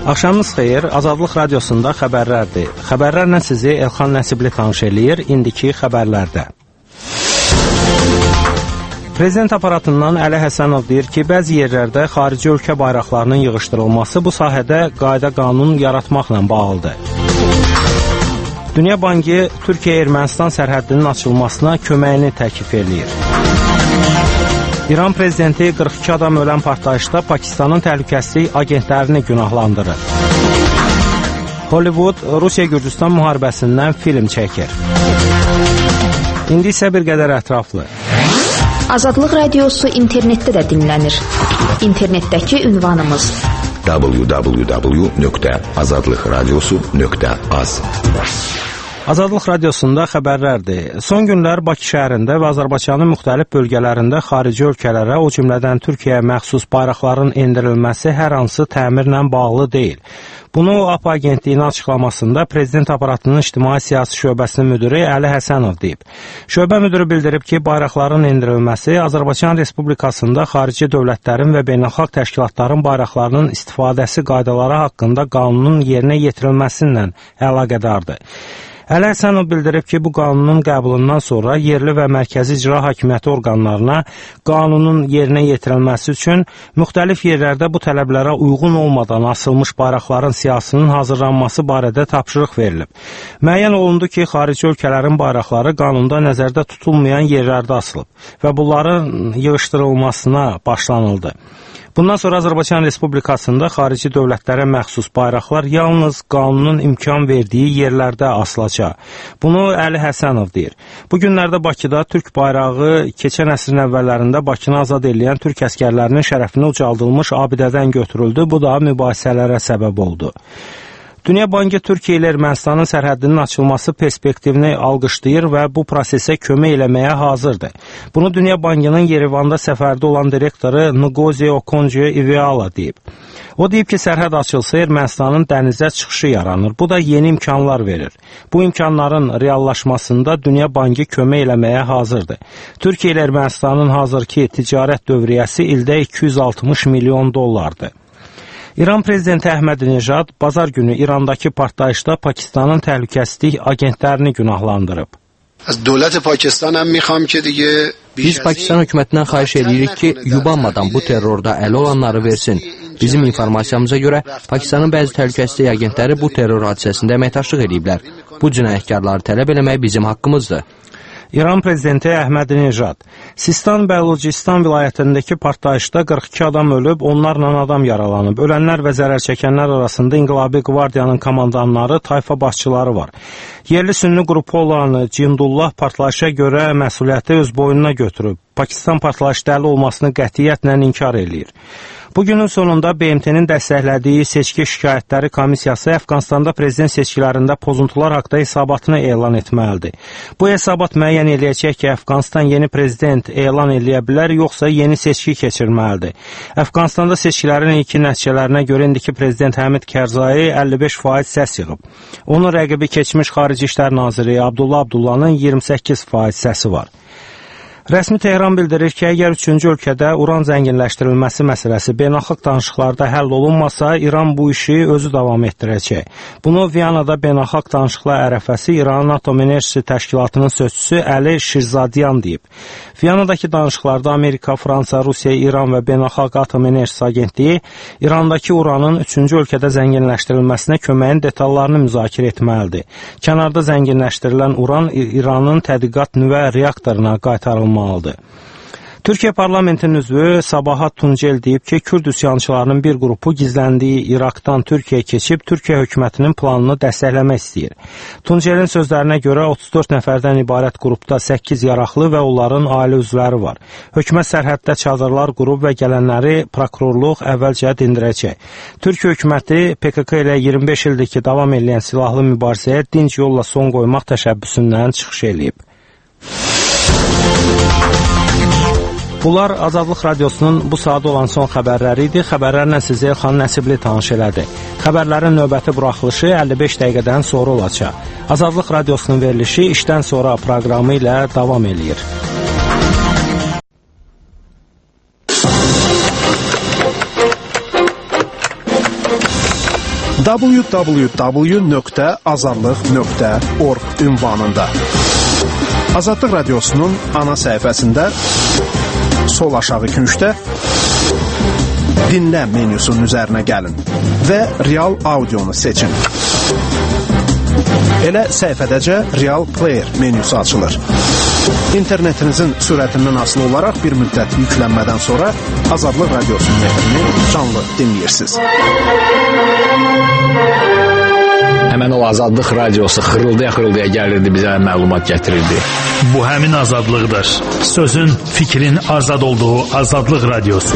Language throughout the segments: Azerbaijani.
Axşamınız xeyir, Azadlıq Radiosunda xəbərlərdir. Xəbərlərlə sizi Elxan Nəsibli tanış eləyir, indiki xəbərlərdə. Prezident aparatından Əli Həsənov deyir ki, bəzi yerlərdə xarici ölkə bayraqlarının yığışdırılması bu sahədə qayda-qanun yaratmaqla bağlıdır. Dünya Bankı Türkiyə-Ermənistan sərhədinin açılmasına köməyini təklif eləyir. İran prezidenti 42 adam ölən partlayışda Pakistanın təhlükəsizlik agentlərini günahlandırır. Hollywood Rusiya-Gürcüstan müharibəsindən film çəkir. İndi isə bir qədər ətraflı. Azadlıq Radiosu internetdə də dinlənir. İnternetdəki ünvanımız www.azadlıqradiosu.az. Azadlıq Radiosunda xəbərlərdir. Son günlər Bakı şəhərində və Azərbaycanın müxtəlif bölgələrində xarici ölkələrə, o cümlədən Türkiyəyə məxsus bayraqların endirilməsi hər hansı təmirlə bağlı deyil. Bunu APA agentliyinin açıqlamasında Prezident aparatının İctimai Siyasi Şöbəsinin müdiri Əli Həsənov deyib. Şöbə müdiri bildirib ki, bayraqların endirilməsi Azərbaycan Respublikasında xarici dövlətlərin və beynəlxalq təşkilatların bayraqlarının istifadəsi qaydaları haqqında qanunun yerinə yetirilməsinlə əlaqədardır. Əli Həsənov bildirib ki, bu qanunun qəbulundan sonra yerli və mərkəzi icra hakimiyyəti orqanlarına qanunun yerinə yetirilməsi üçün müxtəlif yerlərdə bu tələblərə uyğun olmadan asılmış bayraqların siyahısının hazırlanması barədə tapşırıq verilib. Müəyyən olundu ki, xarici ölkələrin bayraqları qanunda nəzərdə tutulmayan yerlərdə asılıb və bunların yığışdırılmasına başlanıldı. Bundan sonra Azərbaycan Respublikasında xarici dövlətlərə məxsus bayraqlar yalnız qanunun imkan verdiyi yerlərdə asılacaq. Bunu Əli Həsənov deyir. Bu günlərdə Bakıda Türk bayrağı keçən əsrin əvvəllərində Bakını azad edən Türk əskərlərinin şərəfinə ucaldılmış abidədən götürüldü. Bu da mübahisələrə səbəb oldu. Dünya Bankı Türkiyə ilə Ermənistanın sərhədinin açılması perspektivini alqışlayır və bu prosesə kömək eləməyə hazırdır. Bunu Dünya Bankının Yerevanda səfərdə olan direktoru Ngozi Okonjo-Iweala deyib. O deyib ki, sərhəd açılsa Ermənistanın dənizə çıxışı yaranır. Bu da yeni imkanlar verir. Bu imkanların reallaşmasında Dünya Bankı kömək eləməyə hazırdır. Türkiyə ilə Ermənistanın hazırki ticarət dövriyyəsi ildə 260 milyon dollardır. İran prezidenti Əhməd-Necad bazar günü İrandakı partlayışda Pakistanın təhlükəsizlik agentlərini günahlandırıb. Biz Pakistan hökumətindən xahiş edirik ki, yubanmadan bu terrorda əli olanları versin. Bizim informasiyamıza görə Pakistanın bəzi təhlükəsizlik agentləri bu terror hadisəsində əməkdaşlıq ediblər. Bu cinayətkarları tələb eləmək bizim haqqımızdır. İran prezidenti Əhməd-Necad, Sistan-Bəlucistan vilayətindəki partlayışda 42 adam ölüb, onlarla adam yaralanıb. Ölənlər və zərər çəkənlər arasında İnqilabi Qvardiyanın komandanları, tayfa başçıları var. Yerli sünni qrupu olan Cindullah partlayışa görə məsuliyyəti öz boynuna götürüb. Pakistan partlayışda əli olmasını qətiyyətlə inkar eləyir. Bugünün sonunda BMT-nin dəstəklədiyi seçki şikayətləri komissiyası Əfqanistanda prezident seçkilərində pozuntular haqda hesabatını elan etməlidir. Bu hesabat müəyyən eləyəcək ki, Əfqanistan yeni prezident elan eləyə bilər, yoxsa yeni seçki keçirməlidir. Əfqanistanda seçkilərin ilkin nəticələrinə görə indiki prezident Həmid Kərzai 55% səs yığıb. Onun rəqibi keçmiş Xarici İşlər Naziri Abdullah Abdullah'nın 28% səsi var. Rəsmi Tehran bildirir ki, əgər üçüncü ölkədə uran zənginləşdirilməsi məsələsi beynəlxalq danışıqlarda həll olunmasa, İran bu işi özü davam etdirəcək. Bunu Viyanada beynəlxalq danışıqlar ərəfəsi İranın Atom Enerjisi Təşkilatının sözçüsü Əli Şirzadyan deyib. Viyanadakı danışıqlarda Amerika, Fransa, Rusiya, İran və Beynəlxalq Atom Enerjisi Agentliyi İrandakı uranın üçüncü ölkədə zənginləşdirilməsinə köməyin detallarını müzakirə etməlidir. Kənarda zənginləşdirilən uran İranın tədqiqat nüvə reaktoruna qaytarılmalıdır. Türkiyə parlamentinin üzvü Sabahat Tuncel deyib ki, Kürd üsyançılarının bir qrupu gizləndiyi İraqdan Türkiyəyə keçib Türkiyə hökumətinin planını dəstəkləmək istəyir. Tuncelin sözlərinə görə 34 nəfərdən ibarət qrupda 8 yaraqlı və onların ailə üzvləri var. Hökumət sərhəddə çadırlar qurub və gələnləri prokurorluq əvvəlcə dindirəcək. Türkiyə hökuməti PKK ilə 25 ildir ki, davam edən silahlı mübarizəyə dinc yolla son qoymaq təşəbbüsündən çıxış eləyib. Bunlar Azadlıq Radiosunun bu saatda olan son xəbərləri idi. Xəbərlərlə sizi Elxan Nəsibli tanış elədi. Xəbərlərin növbəti buraxılışı 55 dəqiqədən sonra olacaq. Azadlıq Radiosunun verilişi işdən sonra proqramı ilə davam eləyir. www.azadlıq.org ünvanında. Azadlıq Radiosunun ana səhifəsində sol aşağı küncdə dinlə menyusunun üzərinə gəlin və real audionu seçin. Elə səhifədəcə Real Player menyusu açılır. İnternetinizin sürətindən asılı olaraq bir müddət yüklənmədən sonra Azadlıq Radiosunun efrini canlı dinləyirsiniz. Həmən o Azadlıq Radiosu xırıldaya gəlirdi, bizə məlumat gətirirdi. Bu həmin azadlıqdır. Sözün, fikrin azad olduğu Azadlıq Radiosu.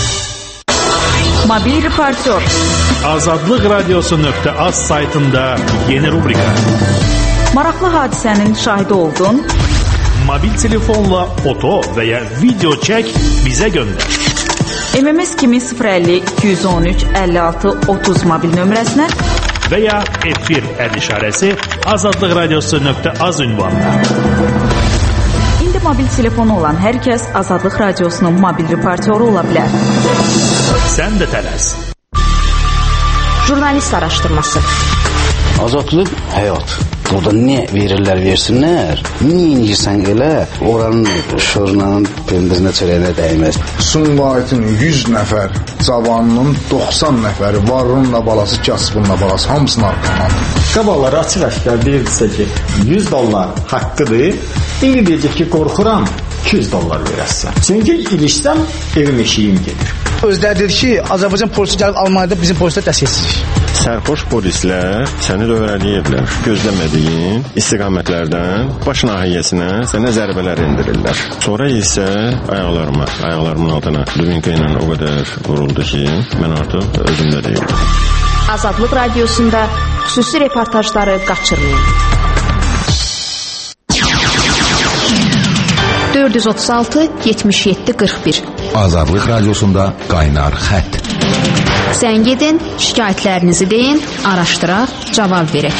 Mobil reportör. Azadlıqradiosu.az saytında yeni rubrika. Maraqlı hadisənin şahidi oldun. Mobil telefonla foto və ya video çək, bizə göndər. MMS kimi 050 213 56 30 mobil nömrəsinə və ya efir işarəsi azadlıqradiosu.az ünvanına. İndi mobil telefonu olan hər kəs Azadlıq Radiosunun mobil reportörü ola bilər. Sən də tələs. Jurnalist araşdırması. Azadlıq həyat. Burada nə verirlər, versinlər. Niyə inirsən elə? Oranın şorunun pendirinə çörəyinə dəyməz. Sumqayıtın 100 nəfər cavanının 90 nəfəri varınla balası, kasbınla balası hamısını arqalandı. Qabaları açıq-aşkar deyirdisə ki, $100 haqqıdır. Biri deyəcək ki, qorxuram, $200 verəsən. Çünki ilişsəm, evim eşiyim gedir. Özləri dedi ki, Azərbaycan polisi gəlib Almaniyada bizim polislər dəstəksizlik. Sərxoş polislər səni dövrələyirlər. Gözləmədiyin istiqamətlərdən baş nahiyyəsinə sənə zərbələr endirirlər. Sonra isə ayaqlarımın altına dubinka ilə o qədər vuruldu ki, mən artıq özümdə deyildim. Azadlıq Radiosunda xüsusi reportajları qaçırmayın. 436 77 41 Azadlıq Radiosunda qaynar xətt. Zəng edin, şikayətlərinizi deyin, araşdıraq, cavab verək.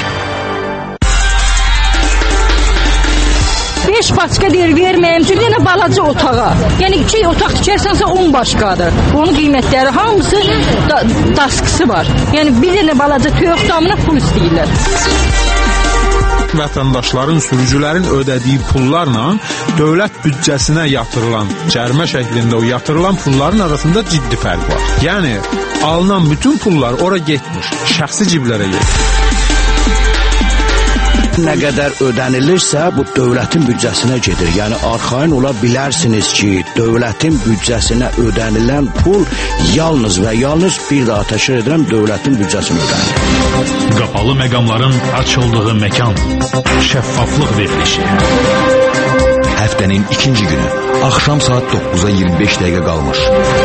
5 başqa deyir, verməyəm, çünki yenə balaca otağa. Yəni 2 otaq tikərsənsə 10 başqadır. Onun qiymətləri hamısı daskısı var. Yəni bir dənə balaca toyuq damına pul istəyirlər. Vətəndaşların, sürücülərin ödədiyi pullarla dövlət büdcəsinə yatırılan, cərimə şəklində o yatırılan pulların arasında ciddi fərq var. Yəni, alınan bütün pullar ora getmir, şəxsi ciblərə gedir. Nə qədər ödənilirsə, bu dövlətin büdcəsinə gedir. Yəni, arxayın ola bilərsiniz ki, dövlətin büdcəsinə ödənilən pul yalnız və yalnız bir daha təşkil edirəm, dövlətin büdcəsinə ödənilir. Qapalı məqamların açıldığı məkan, şəffaflıq verilişi. Həftənin ikinci günü, axşam saat 9-a 25 dəqiqə qalmış.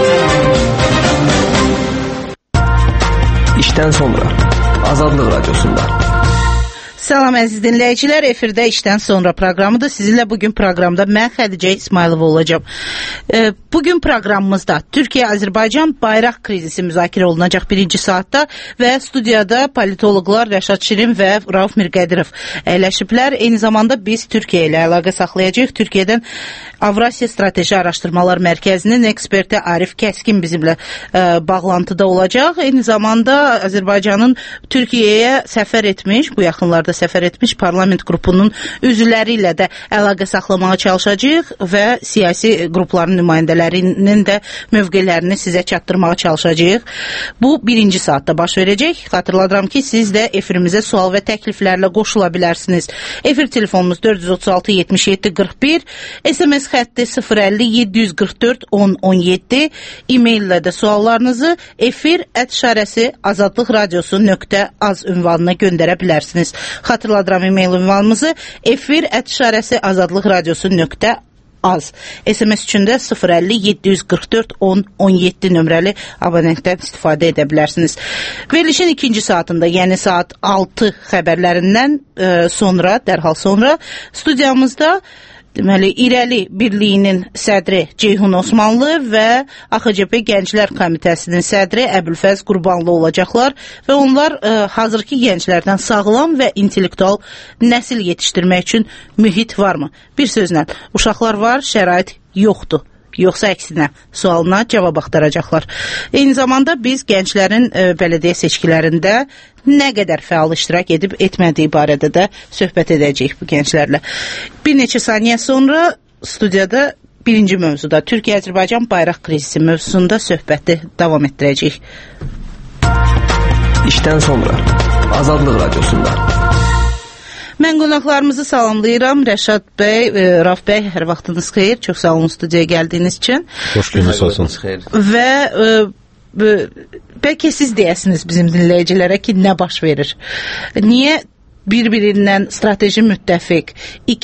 İşdən sonra, Azadlıq Radiosunda. Salam əziz dinləyicilər, efirdə işdən sonra proqramıdır. Sizinlə bugün proqramda mən Xədicə İsmailova olacağım. Bugün proqramımızda Türkiyə-Azərbaycan bayraq krizisi müzakirə olunacaq birinci saatda və studiyada politoloqlar Rəşad Şirin və Rauf Mirqədirov əyləşiblər. Eyni zamanda biz Türkiyə ilə əlaqə saxlayacağıq. Türkiyədən Avrasiya Strateji Araşdırmalar Mərkəzinin eksperti Arif Kəskin bizimlə bağlantıda olacaq. Eyni zamanda Azərbaycanın Türkiyəyə səfər etmiş, bu yaxınlarda səfər etmiş parlament qrupunun üzvləri ilə də əlaqə saxlamağa çalışacağıq və siyasi qrupların nümayəndələrinin də mövqelərini sizə çatdırmağa çalışacağıq. Bu birinci saatda baş verəcək. Xatırladıram ki, siz də efirimizə sual və təkliflərlə qoşula bilərsiniz. Efir telefonumuz 436 77 41, SMS xətti 050 744 10 17, e-mail ilə də suallarınızı efir@azadlıqradiosu.az ünvanına göndərə bilərsiniz. Xatırladıram e-mail ünvanımızı efir@azadlıqradiosu.az. SMS üçün də 050 744 10 17 nömrəli abonentdən istifadə edə bilərsiniz. Verilişin ikinci saatında, yəni saat 6 xəbərlərindən sonra, dərhal sonra studiyamızda deməli, İrəli Birliyinin sədri Ceyhun Osmanlı və AXCP Gənclər Komitəsinin sədri Əbülfəz Qurbanlı olacaqlar və onlar hazırki gənclərdən sağlam və intellektual nəsil yetişdirmək üçün mühit varmı? Bir sözlə, uşaqlar var, şərait yoxdur. yoxsa əksinə sualına cavab axtaracaqlar. Eyni zamanda biz gənclərin bələdiyyə seçkilərində nə qədər fəal iştirak edib etmədiyi barədə də söhbət edəcəyik bu gənclərlə. Bir neçə saniyə sonra studiyada birinci mövzuda Türkiyə-Azərbaycan bayraq krizisi mövzusunda söhbəti davam etdirəcəyik. İşdən sonra Azadlıq Radiosunda. Mən qonaqlarımızı salamlayıram. Rəşad bəy, Raf bəy, hər vaxtınız xeyir. Çox sağ olun studiyaya gəldiyiniz üçün. Xoş gününüz olsun. Və bəlkə siz deyəsiniz bizim dinləyicilərə ki, nə baş verir? Niyə bir-birindən strateji müttəfiq,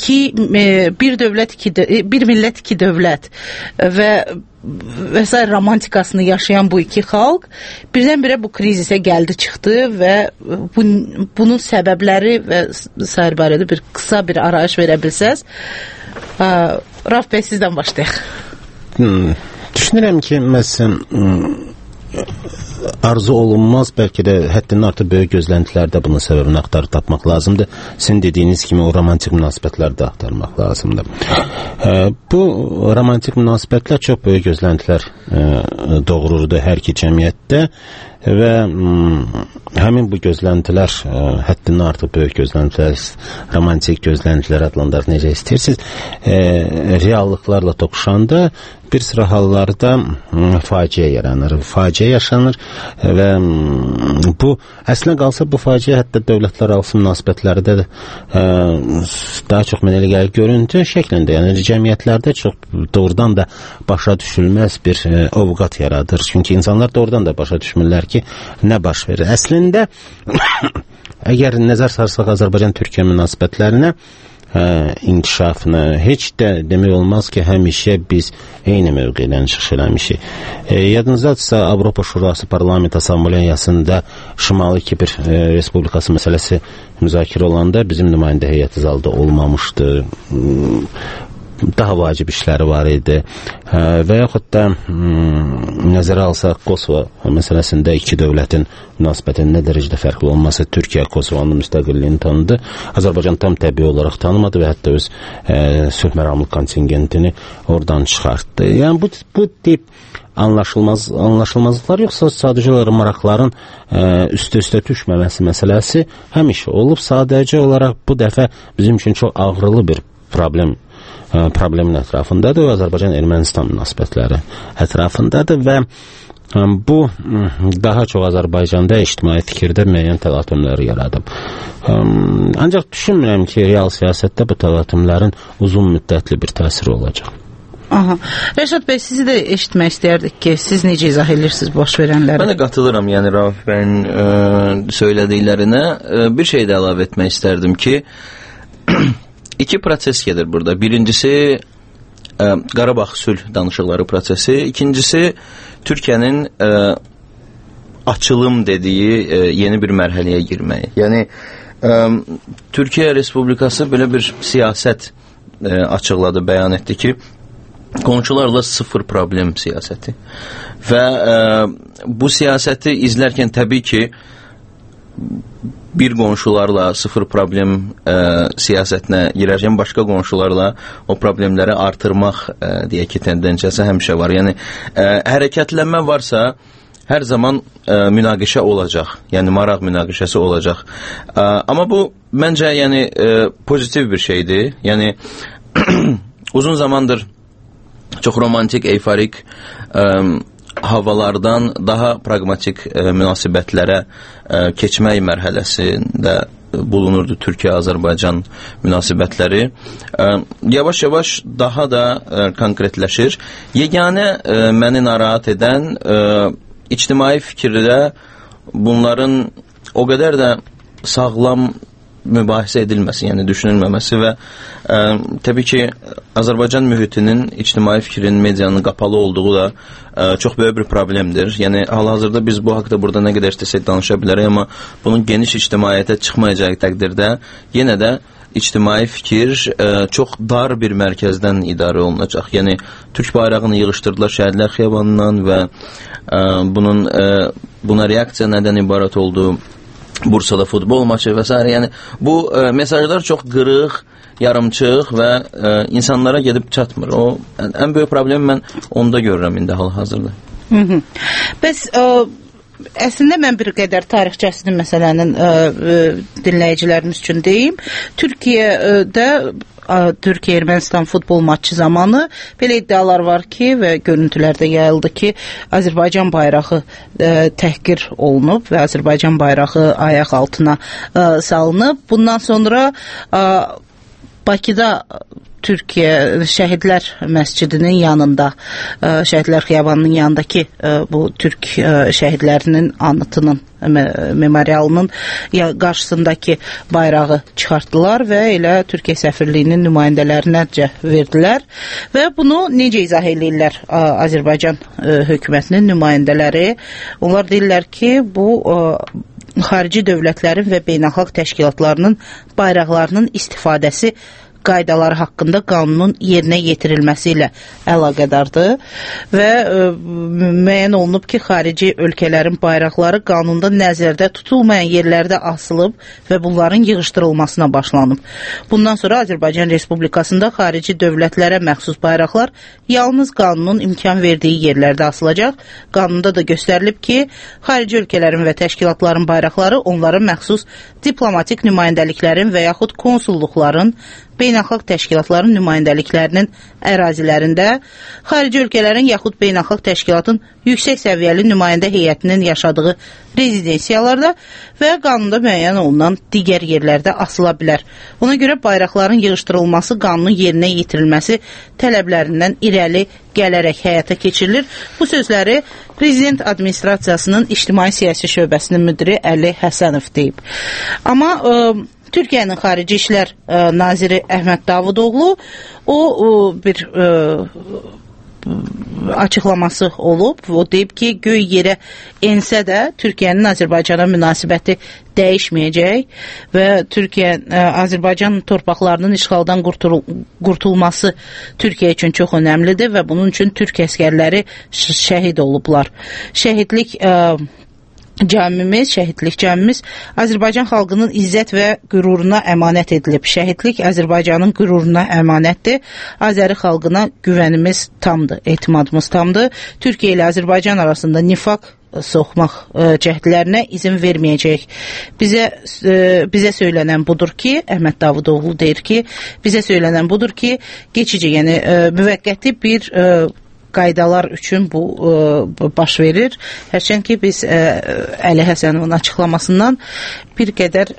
bir millət, iki dövlət və s. romantikasını yaşayan bu iki xalq birdən-birə bu krizisə gəldi çıxdı və bunun səbəbləri və s. barədə bir qısa bir arayış verə bilsəz. Raf bəy, sizdən başlayaq. Düşünürəm ki, məsələn, arzu olunmaz, bəlkə də həddindən artıq böyük gözləntilərdə bunun səbəbini axtarıb tapmaq lazımdır. Sizin dediyiniz kimi o romantik münasibətləri də axtarmaq lazımdır. Bu romantik münasibətlər çox böyük gözləntilər doğururdu hər iki cəmiyyətdə və həmin bu gözləntilər həddindən artıq böyük gözləntilər, romantik gözləntilər adlandırır, necə istəyirsiniz, reallıqlarla toqquşanda bir sıra hallarda faciə yaranır, faciə yaşanır və bu, əslində qalsa bu faciə hətta dövlətlər arası münasibətlərdə də daha çox mənə elə gəlir görüntü şəklində, yəni cəmiyyətlərdə çox doğrudan da başa düşülməz bir ovqat yaradır. Çünki insanlar doğrudan da başa düşmürlər ki, nə baş verir. Əslində, əgər nəzər sarsaq Azərbaycan-Türkiyə münasibətlərinə, inkişafını heç də demək olmaz ki, həmişə biz eyni mövqedən çıxış eləmişik. Yadınızdadırsa, Avropa Şurası Parlament Assambleyasında Şimali Kipr Respublikası məsələsi müzakirə olanda bizim nümayəndə heyəti zalda olmamışdı. Daha vacib işləri var idi və yaxud da nəzərə alsaq Kosovo məsələsində iki dövlətin münasibətinin nə dərəcədə fərqli olması, Türkiyə Kosovanın müstəqilliyini tanıdı, Azərbaycan tam təbii olaraq tanımadı və hətta öz sülh məramlıq kontingentini oradan çıxartdı. Yəni bu tip anlaşılmazlıqlar yoxsa sadəcə olaraq maraqların üstə-üstə düşməməsi məsələsi həmişə olub, sadəcə olaraq bu dəfə bizim üçün çox ağrılı bir problemin ətrafındadır və Azərbaycan-Ermənistan münasibətləri ətrafındadır və bu daha çox Azərbaycanda ictimai fikirdə müəyyən təlatümləri yaradıb. Ancaq düşünmürəm ki, real siyasətdə bu təlatümlərin uzun müddətli bir təsiri olacaq. Rəşad bəy, sizi də eşitmək istəyərdik ki, siz necə izah edirsiniz baş verənləri? Mən də qatılıram, yəni Rauf bəyin söylədiklərinə. Bir şey də əlavə etmək istərdim ki, İki proses gedir burada. Birincisi Qarabağ sülh danışıqları prosesi, ikincisi Türkiyənin açılım dediyi yeni bir mərhələyə girməyi. Yəni Türkiyə Respublikası belə bir siyasət açıqladı, bəyan etdi ki, qonşularla sıfır problem siyasəti. Və bu siyasəti izlərkən təbii ki, bir qonşularla sıfır problem siyasətinə girərkən başqa qonşularla o problemləri artırmaq deyək ki, tendensiyası həmişə var. Yəni, hərəkətlənmə varsa, hər zaman münaqişə olacaq. Yəni, maraq münaqişəsi olacaq. Amma bu, məncə, yəni, pozitiv bir şeydir. Yəni, uzun zamandır çox romantik, eyfarik havalardan daha pragmatik münasibətlərə keçmək mərhələsində bulunurdu Türkiyə-Azərbaycan münasibətləri. Yavaş-yavaş daha da konkretləşir. Yeganə məni narahat edən ictimai fikirdə bunların o qədər də sağlam mübahisə edilməsi, yəni düşünülməməsi və təbii ki, Azərbaycan mühitinin ictimai fikrin, medianın qapalı olduğu da çox böyük bir problemdir. Yəni, hal-hazırda biz bu haqda burada nə qədər istəsək danışa bilərik, amma bunun geniş ictimaiyyətə çıxmayacağı təqdirdə yenə də ictimai fikir çox dar bir mərkəzdən idarə olunacaq. Yəni, Türk bayrağını yığışdırdılar Şəhidlər Xiyabanından və buna reaksiya nədən ibarət oldu? Bursada futbol maçı və s. Yəni, bu mesajlar çox qırıq, yarımçıq və insanlara gedib çatmır. O ən böyük problemi mən onda görürəm indi hal-hazırda. Bəs əslində mən bir qədər tarixçəsini məsələnin dinləyicilərimiz üçün deyim. Türkiyə-Ermənistan futbol matçı zamanı belə iddialar var ki və görüntülərdə yayıldı ki, Azərbaycan bayrağı təhqir olunub və Azərbaycan bayrağı ayaq altına salınıb. Bundan sonra Bakıda Türkiyə Şəhidlər Məscidinin yanında, Şəhidlər Xiyabanının yanındakı bu türk şəhidlərinin anıtının, memorialının qarşısındakı bayrağı çıxartdılar və elə Türkiyə səfirliyinin nümayəndələrinə verdilər və bunu necə izah edirlər Azərbaycan hökumətinin nümayəndələri? Onlar deyirlər ki, bu xarici dövlətlərin və beynəlxalq təşkilatlarının bayraqlarının istifadəsi qaydaları haqqında qanunun yerinə yetirilməsi ilə əlaqədardır və müəyyən olunub ki, xarici ölkələrin bayraqları qanunda nəzərdə tutulmayan yerlərdə asılıb və bunların yığışdırılmasına başlanıb. Bundan sonra Azərbaycan Respublikasında xarici dövlətlərə məxsus bayraqlar yalnız qanunun imkan verdiyi yerlərdə asılacaq. Qanunda da göstərilib ki, xarici ölkələrin və təşkilatların bayraqları onların məxsus diplomatik nümayəndəliklərin və yaxud konsulluqların, beynəlxalq təşkilatların nümayəndəliklərinin ərazilərində, xarici ölkələrin yaxud beynəlxalq təşkilatın yüksək səviyyəli nümayəndə heyətinin yaşadığı rezidensiyalarda və qanunda müəyyən olunan digər yerlərdə asıla bilər. Ona görə bayraqların yığışdırılması qanunun yerinə yetirilməsi tələblərindən irəli gələrək həyata keçirilir. Bu sözləri Prezident Administrasiyasının İctimai Siyasi Şöbəsinin müdiri Əli Həsənov deyib. Amma Türkiyənin Xarici İşlər Naziri Əhməd Davudoğlu bir açıqlaması olub. O deyib ki, göy yerə ensə də Türkiyənin Azərbaycana münasibəti dəyişməyəcək və Azərbaycan torpaqlarının işğaldan qurtulması Türkiyə üçün çox önəmlidir və bunun üçün türk əskərləri şəhid olublar. Şəhidlik camimiz Azərbaycan xalqının izzət və qüruruna əmanət edilib. Şəhidlik Azərbaycanın qüruruna əmanətdir. Azəri xalqına güvənimiz tamdır, etimadımız tamdır. Türkiyə ilə Azərbaycan arasında nifaq soxmaq cəhdlərinə izin verməyəcək. Bizə söylənən budur ki, Əhməd Davudoğlu deyir ki, bizə söylənən budur ki, geçici, yəni müvəqqəti bir qaydalar üçün bu baş verir. Hərçənd ki, biz Əli Həsənovun açıqlamasından bir qədər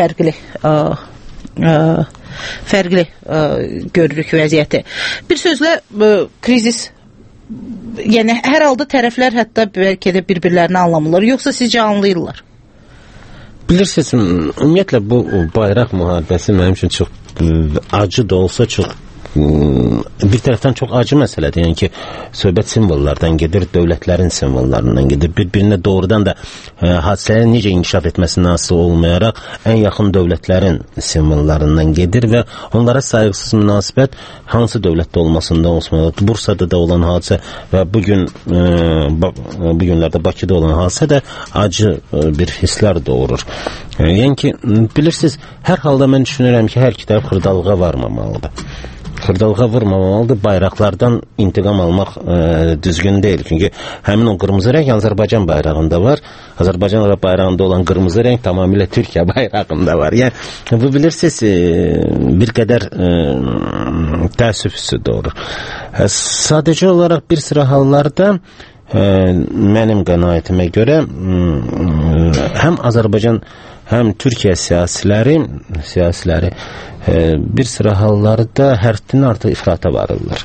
fərqli görürük vəziyyəti. Bir sözlə krizis, yəni hər halda tərəflər hətta bəlkə də bir-birlərini anlamırlar, yoxsa sizcə anlayırlar? Bilirsiniz, ümumiyyətlə bu bayraq müharibəsi mənim üçün çox acı da olsa çox bir tərəfdən çox acı məsələdir. Yəni ki, söhbət simvollardan gedir, dövlətlərin simvollarından gedir. Bir-birinə doğrudan da hadisələrin necə inkişaf etməsindən asılı olmayaraq ən yaxın dövlətlərin simvollarından gedir və onlara sayğısız münasibət hansı dövlətdə olmasından olmalıdır. Bursada da olan hadisə və bu günlərdə Bakıda olan hadisə də acı bir hisslər doğurur. Yəni ki, bilirsiniz, hər halda mən düşünürəm ki, hər kitab xırdalığa varmamalıdır. Xırdalığa vurmamalıdır, bayraqlardan intiqam almaq düzgün deyil. Çünki həmin o qırmızı rəng Azərbaycan bayrağında var. Azərbaycan bayrağında olan qırmızı rəng tamamilə Türkiyə bayrağında var. Yəni, bu bilirsiniz, bir qədər təəssüf hissi doğurur. Sadəcə olaraq bir sıra hallarda mənim qənaətimə görə həm Azərbaycan, həm Türkiyə siyasiləri bir sıra hallarda həddindən artıq ifrata varırlar.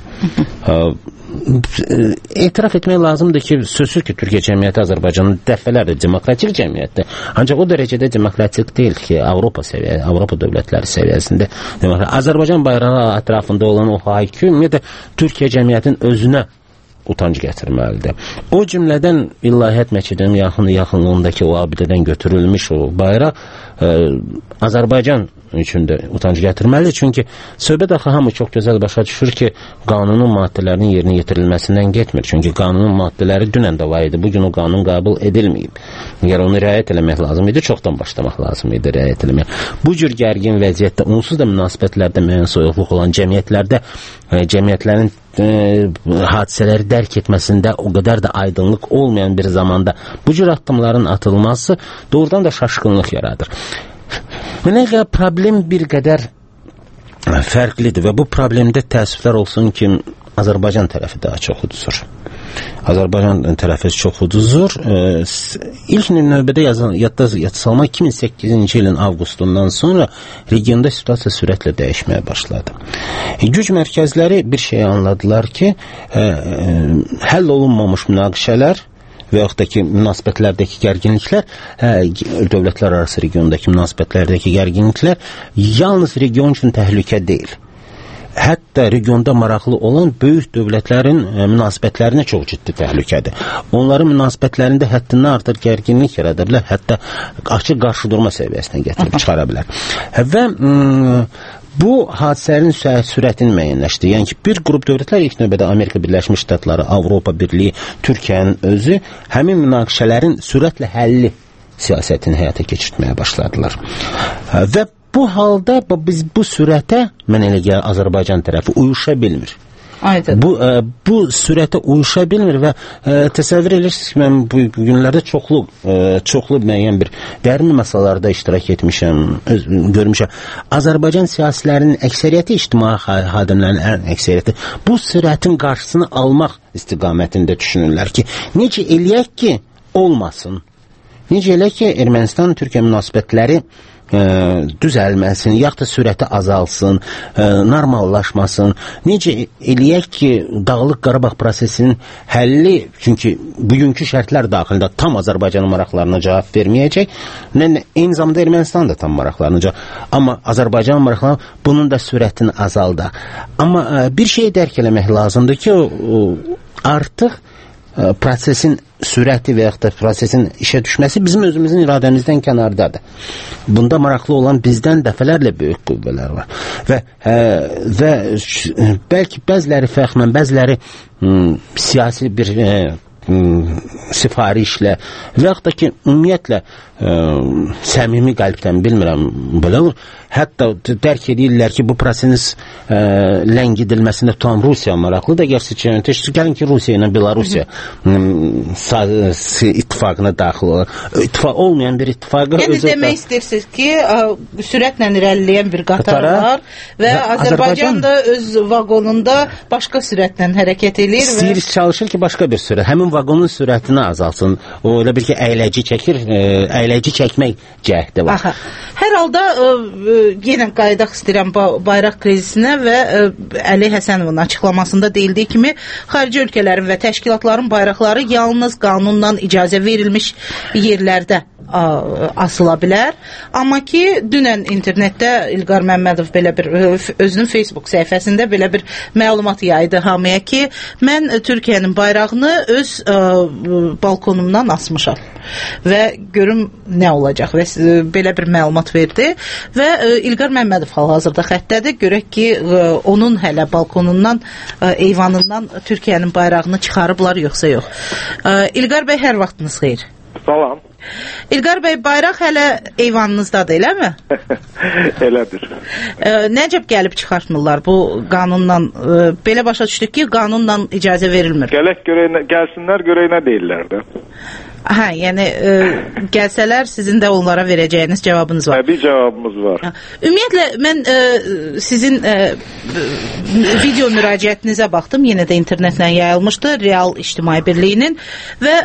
Etiraf etmək lazımdır ki, sözsüz ki, Türkiyə cəmiyyəti Azərbaycanın dəfələrlə demokratik cəmiyyətdir. Ancaq o dərəcədə demokratik deyil ki, Avropa dövlətləri səviyyəsində. Azərbaycan bayrağı ətrafında olan o haykü ümumiyyətlə Türkiyə cəmiyyətinin özünə utanc gətirməlidir. O cümlədən İlahiyyat məscidinin yaxınlığındakı o abidədən götürülmüş o bayraq Azərbaycan üçün də utanc gətirməlidir. Çünki söhbət axı hamı çox gözəl başa düşür ki, qanunun maddələrinin yerinə yetirilməsindən getmir. Çünki qanunun maddələri dünən də var idi. Bugün o qanun qəbul edilməyib. Əgər onu riayət eləmək lazım idi, çoxdan başlamaq lazım idi riayət eləmək. Bu cür gərgin vəziyyətdə, onsuz da münasibətlərdə müəyyən soyuqluq olan cəmiyyətlərdə, cəmiyyətlərin hadisələri dərk etməsində o qədər də aydınlıq olmayan bir zamanda bu cür addımların atılması doğrudan da şaşkınlıq yaradır. Mənə görə problem bir qədər fərqlidir və bu problemdə təəssüflər olsun ki, Azərbaycan tərəfi daha çox uduzur. Azərbaycan tərəfi çox uduzur. İlk növbədə yadda salmaq 2008-ci ilin avqustundan sonra regionda situasiya sürətlə dəyişməyə başladı. Güc mərkəzləri bir şey anladılar ki, həll olunmamış münaqişələr və yaxud da ki, münasibətlərdəki gərginliklər, dövlətlər arası regiondakı münasibətlərdəki gərginliklər yalnız region üçün təhlükə deyil. Hətta regionda maraqlı olan böyük dövlətlərin münasibətlərinə çox ciddi təhlükədir. Onların münasibətlərində həddindən artıq gərginlik yarada bilər, hətta açıq qarşıdurma səviyyəsinə gətirib çıxara bilər. Və bu hadisələrin sürətini müəyyənləşdir. Yəni ki, bir qrup dövlətlər, ilk növbədə Amerika Birləşmiş Ştatları, Avropa Birliyi, Türkiyənin özü həmin münaqişələrin sürətlə həlli siyasətini həyata keçirtməyə başladılar. Və bu halda biz bu sürətə, mən elə gəlir, Azərbaycan tərəfi uyuşa bilmir. Bu sürətə uyuşa bilmir və təsəvvür edirsiniz ki, mən bu günlərdə çoxlu müəyyən bir dərin məsələlərdə iştirak etmişəm, görmüşəm. Azərbaycan siyasilərinin əksəriyyəti, ictimai xadimlərinin əksəriyyəti bu sürətin qarşısını almaq istiqamətində düşünürlər ki, necə eləyək ki, olmasın? Necə eləyək ki, Ermənistan-Türkiyə münasibətləri düzəlməsin, yaxud da sürəti azalsın, normallaşmasın. Necə eləyək ki, Dağlıq Qarabağ prosesinin həlli, çünki bugünkü şərtlər daxilində tam Azərbaycanın maraqlarına cavab verməyəcək, eyni zamanda Ermənistan da tam maraqlarına cavab, amma Azərbaycan maraqlarına bunun da sürətini azalda. Amma bir şey dərk eləmək lazımdır ki, artıq prosesin sürəti və yaxud da prosesin işə düşməsi bizim özümüzün iradəmizdən kənardadır. Bunda maraqlı olan bizdən dəfələrlə böyük qüvvələr var. Və bəlkə bəziləri fəxmən, bəziləri siyasi bir sifarişlə və yaxud da ki, ümumiyyətlə səmimi qəlbdən bilmirəm, belə olur. Hətta dərk edirlər ki, bu prosesin ləngidilməsində tutan Rusiya maraqlıdır. Əgər seçilən gəlin ki, Rusiya ilə Belarusiya ittifaqına daxil olur. İttifaq olmayan bir ittifaqı... Yəni demək istəyirsiniz ki, sürətlə irəliləyən bir qatar var və Azərbaycan da öz vaqonunda başqa sürətlə hərəkət edir. İstəyir, çalışır ki, başqa bir sürət. Həmin vaqonun sürətini azalsın. O elə bir ki, əyləci çəkir, əyləci çəkmək cəhdi var. Hər halda yenə qayıdaq istəyirəm bayraq krizisinə və Əli Həsənovun açıqlamasında deyildiyi kimi, xarici ölkələrin və təşkilatların bayraqları yalnız qanunla icazə verilmiş yerlərdə asıla bilər. Amma ki, dünən internetdə İlqar Məmmədov belə bir özünün Facebook səhifəsində belə bir məlumat yaydı hamıya ki, mən Türkiyənin bayrağını öz balkonumdan asmışam və görüm nə olacaq və belə bir məlumat verdi və İlqar Məmmədov hal-hazırda xəttədir. Görək ki, onun hələ balkonundan, eyvanından Türkiyənin bayrağını çıxarıblar yoxsa yox. İlqar bəy, hər vaxtınız xeyir. Salam. İlqar bəy, bayraq hələ eyvanınızdadır, eləmi? Elədir. Nəcəb gəlib çıxartmırlar bu qanunla? Belə başa düşdük ki, qanunla icazə verilmir. Gəlsinlər, görək nə deyirlər də. Yəni gəlsələr sizin də onlara verəcəyiniz cavabınız var. Bir cavabımız var. Ümumiyyətlə, mən sizin video müraciətinizə baxdım, yenə də internetlə yayılmışdı, Real İctimai Birliyinin və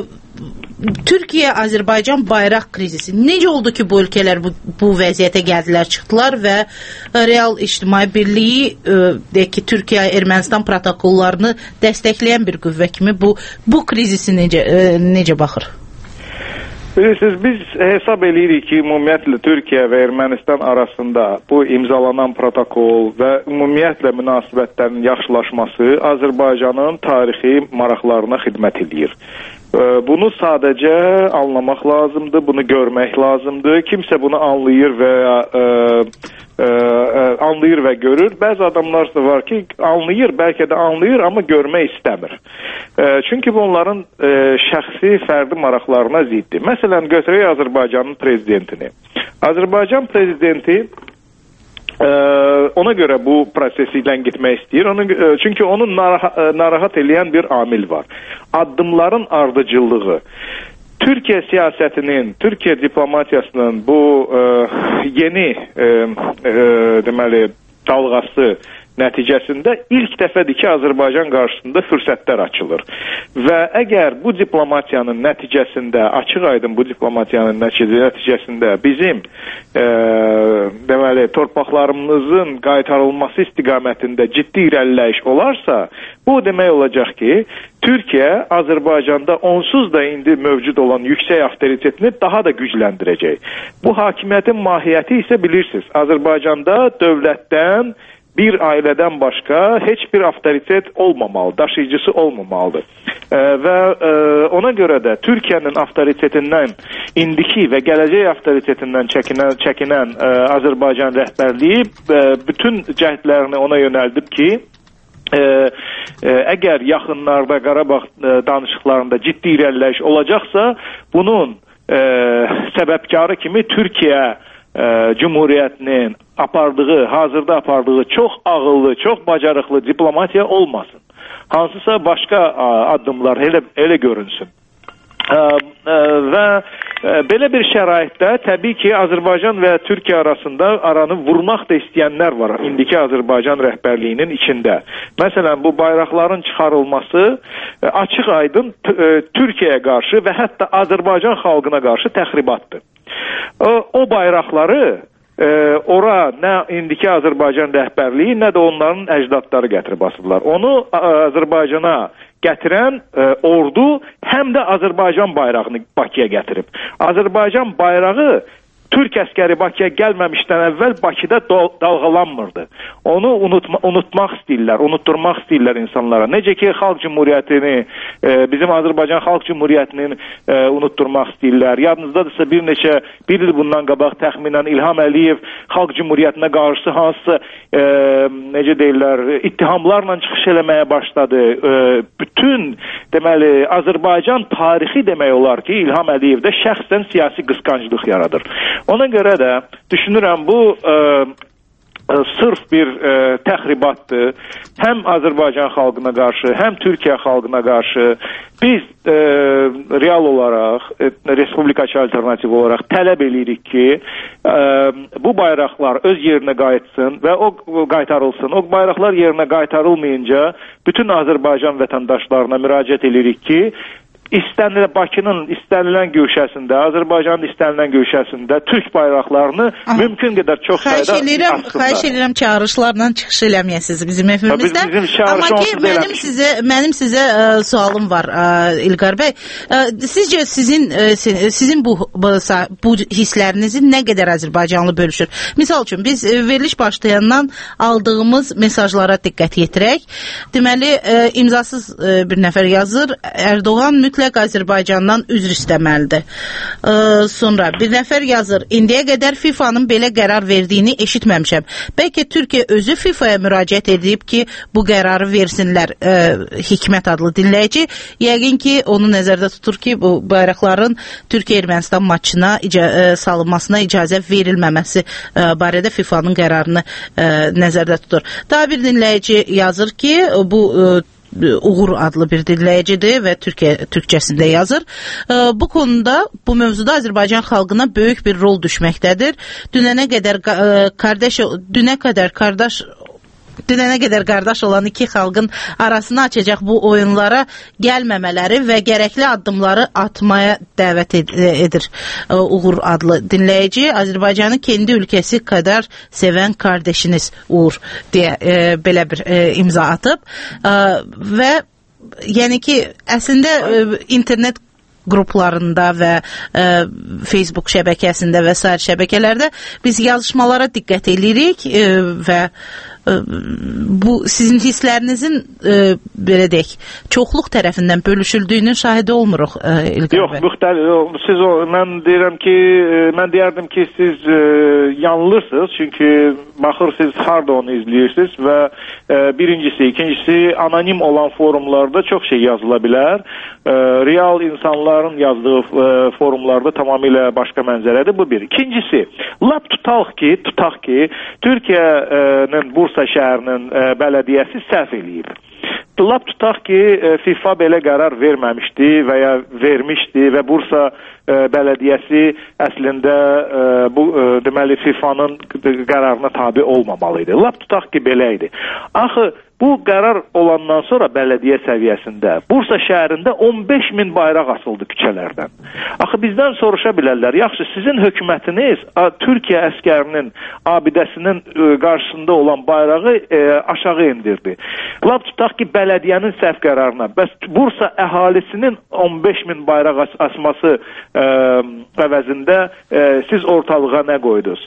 Türkiyə-Azərbaycan bayraq krizisi. Necə oldu ki, bu ölkələr bu vəziyyətə gəldilər, çıxdılar və Real İctimai Birliyi Türkiyə-Ermənistan protokollarını dəstəkləyən bir qüvvə kimi bu krizisi necə baxır? Bilirsiniz, biz hesab edirik ki, ümumiyyətlə Türkiyə və Ermənistan arasında bu imzalanan protokol və ümumiyyətlə münasibətlərin yaxşılaşması Azərbaycanın tarixi maraqlarına xidmət edir. Bunu sadəcə anlamaq lazımdır, bunu görmək lazımdır. Kimsə bunu anlayır və görür. Bəzi adamlar da var ki, anlayır, bəlkə də anlayır, amma görmək istəmir. Çünki bu onların şəxsi, fərdi maraqlarına ziddir. Məsələn, götürək Azərbaycanın prezidentini. Azərbaycan prezidenti ona görə bu prosesi ilə gitmək istəyir. Çünki onu narahat edən bir amil var. Addımların ardıcıllığı. Türkiyə siyasətinin, Türkiyə diplomatiyasının bu yeni deməli dalğası nəticəsində ilk dəfədir ki, Azərbaycan qarşısında fürsətlər açılır. Və əgər bu diplomatiyanın nəticəsində, açıq-aydın bu diplomatiyanın nəticəsində bizim deməli torpaqlarımızın qaytarılması istiqamətində ciddi irəliləyiş olarsa, bu demək olacaq ki, Türkiyə Azərbaycanda onsuz da indi mövcud olan yüksək avtoritetini daha da gücləndirəcək. Bu hakimiyyətin mahiyyəti isə bilirsiniz, Azərbaycanda dövlətdən bir ailədən başqa heç bir avtoritet olmamalı, daşıyıcısı olmamalıdır. Və ona görə də Türkiyənin avtoritetindən, indiki və gələcək avtoritetindən çəkinən Azərbaycan rəhbərliyi bütün cəhdlərini ona yönəldib ki, əgər yaxınlarda Qarabağ danışıqlarında ciddi irəliləyiş olacaqsa, bunun səbəbkarı kimi Türkiyə Cumhuriyyətinin hazırda apardığı çox ağıllı, çox bacarıqlı diplomatiya olmasın. Hansısa başqa addımlar elə görünsün. Və belə bir şəraitdə təbii ki, Azərbaycan və Türkiyə arasında aranı vurmaq da istəyənlər var indiki Azərbaycan rəhbərliyinin içində. Məsələn, bu bayraqların çıxarılması açıq-aydın Türkiyəyə qarşı və hətta Azərbaycan xalqına qarşı təxribatdır. O bayraqları ora nə indiki Azərbaycan rəhbərliyi, nə də onların əcdadları gətirib asırlar. Onu Azərbaycana gətirən ordu həm də Azərbaycan bayrağını Bakıya gətirib. Azərbaycan bayrağı Türk əskəri Bakıya gəlməmişdən əvvəl Bakıda dalğalanmırdı. Onu unutmaq istəyirlər, unutturmaq istəyirlər insanlara. Necə ki, Xalq Cumhuriyyətini, bizim Azərbaycan Xalq Cumhuriyyətini unutturmaq istəyirlər. Yadınızdadırsa bir il bundan qabaq təxminən İlham Əliyev Xalq Cumhuriyyətinə qarşı hansısa, necə deyirlər, ittihamlarla çıxış eləməyə başladı. Bütün, deməli, Azərbaycan tarixi demək olar ki, İlham Əliyevdə şəxsən siyasi qısqanclıq yaradır. Ona görə də düşünürəm bu sırf bir təxribatdır. Həm Azərbaycan xalqına qarşı, həm Türkiyə xalqına qarşı biz real olaraq, Respublikaçı alternativ olaraq tələb edirik ki, bu bayraqlar öz yerinə qayıtsın və o qaytarılsın. O bayraqlar yerinə qaytarılmayınca bütün Azərbaycan vətəndaşlarına müraciət edirik ki, Bakının istənilən güşəsində, Azərbaycanın istənilən güşəsində Türk bayraqlarını mümkün qədər çox sayda atsınlar. Xahiş edirəm çağırışlarla çıxış eləməyəsiniz bizim efimizdə. Amma ki, mənim sizə sualım var, İlqar bəy. Sizcə sizin bu hisslərinizi nə qədər Azərbaycanlı bölüşür? Misal üçün, biz veriliş başlayandan aldığımız mesajlara diqqət yetirək. Deməli, imzasız bir nəfər yazır, Erdoğan mütləq Azərbaycandan üzr istəməlidir. Sonra bir nəfər yazır, indiyə qədər FİFA'nın belə qərar verdiyini eşitməmişəm. Bəlkə Türkiyə özü FİFA'ya müraciət edib ki, bu qərarı versinlər. Hikmət adlı dinləyici yəqin ki, onu nəzərdə tutur ki, bu bayraqların Türkiyə-Ermənistan maçına salınmasına icazə verilməməsi barədə FİFA'nın qərarını nəzərdə tutur. Daha bir dinləyici yazır ki, bu Uğur adlı bir dinləyicidir və türkçəsində yazır. Bu konuda, bu mövzuda Azərbaycan xalqına böyük bir rol düşməkdədir. Dünənə qədər qardaş olan iki xalqın arasını açacaq bu oyunlara gəlməmələri və gərəkli addımları atmaya dəvət edir Uğur adlı dinləyici. Azərbaycanı kendi ülkəsi qədər sevən kardeşiniz Uğur deyə belə bir imza atıb və yəni ki, əslində internet qruplarında və Facebook şəbəkəsində və sair şəbəkələrdə biz yazışmalara diqqət edirik və bu sizin hisslərinizin belə deyək, çoxluq tərəfindən bölüşüldüyünün şahidi olmuruq İlqar bəy. Yox, siz mən deyərdim ki, siz yanılırsınız, çünki baxırsınız harda onu izləyirsiniz və birincisi, ikincisi anonim olan forumlarda çox şey yazıla bilər. Real insanların yazdığı forumlarda tamamilə başqa mənzərədir, bu bir. İkincisi, lap tutaq ki, Türkiyənin Bursa şəhərinin bələdiyyəsi səhv eləyib. Lap tutaq ki, FIFA belə qərar verməmişdi və ya vermişdi və Bursa bələdiyyəsi əslində bu deməli FIFA'nın qərarına tabi olmamalıydı. Lap tutaq ki, belə idi. Axı bu qərar olandan sonra bələdiyyə səviyyəsində Bursa şəhərində 15.000 bayraq asıldı küçələrdən. Axı bizdən soruşa bilərlər, yaxşı sizin hökumətiniz Türkiyə əskərinin abidəsinin qarşısında olan bayrağı aşağı indirdi. Lap tutaq ki, bələdiyyənin səhv qərarına, bəs Bursa əhalisinin 15.000 bayraq asması əvəzində siz ortalığa nə qoydunuz?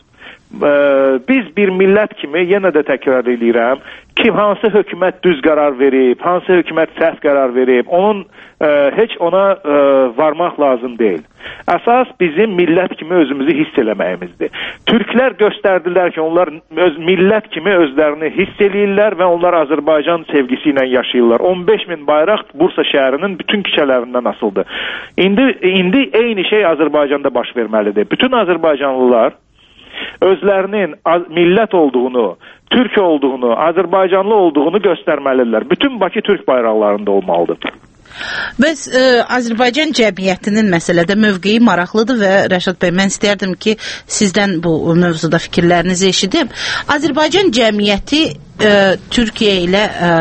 Biz bir millət kimi, yenə də təkrar edirəm, hansı hökumət düz qərar verib, hansı hökumət səhv qərar verib, onun heç ona varmaq lazım deyil. Əsas bizim millət kimi özümüzü hiss eləməyimizdir. Türklər göstərdilər ki, onlar millət kimi özlərini hiss eləyirlər və onlar Azərbaycan sevgisi ilə yaşayırlar. 15.000 bayraq Bursa şəhərinin bütün küçələrindən asıldı. İndi eyni şey Azərbaycanda baş verməlidir. Bütün Azərbaycanlılar özlərinin millət olduğunu, Türk olduğunu, Azərbaycanlı olduğunu göstərməlidirlər. Bütün Bakı Türk bayraqlarında olmalıdır. Bəs Azərbaycan cəmiyyətinin məsələdə mövqeyi maraqlıdır və Rəşad bəy, mən istəyərdim ki, sizdən bu mövzuda fikirlərinizi eşidim. Azərbaycan cəmiyyəti Türkiyə ilə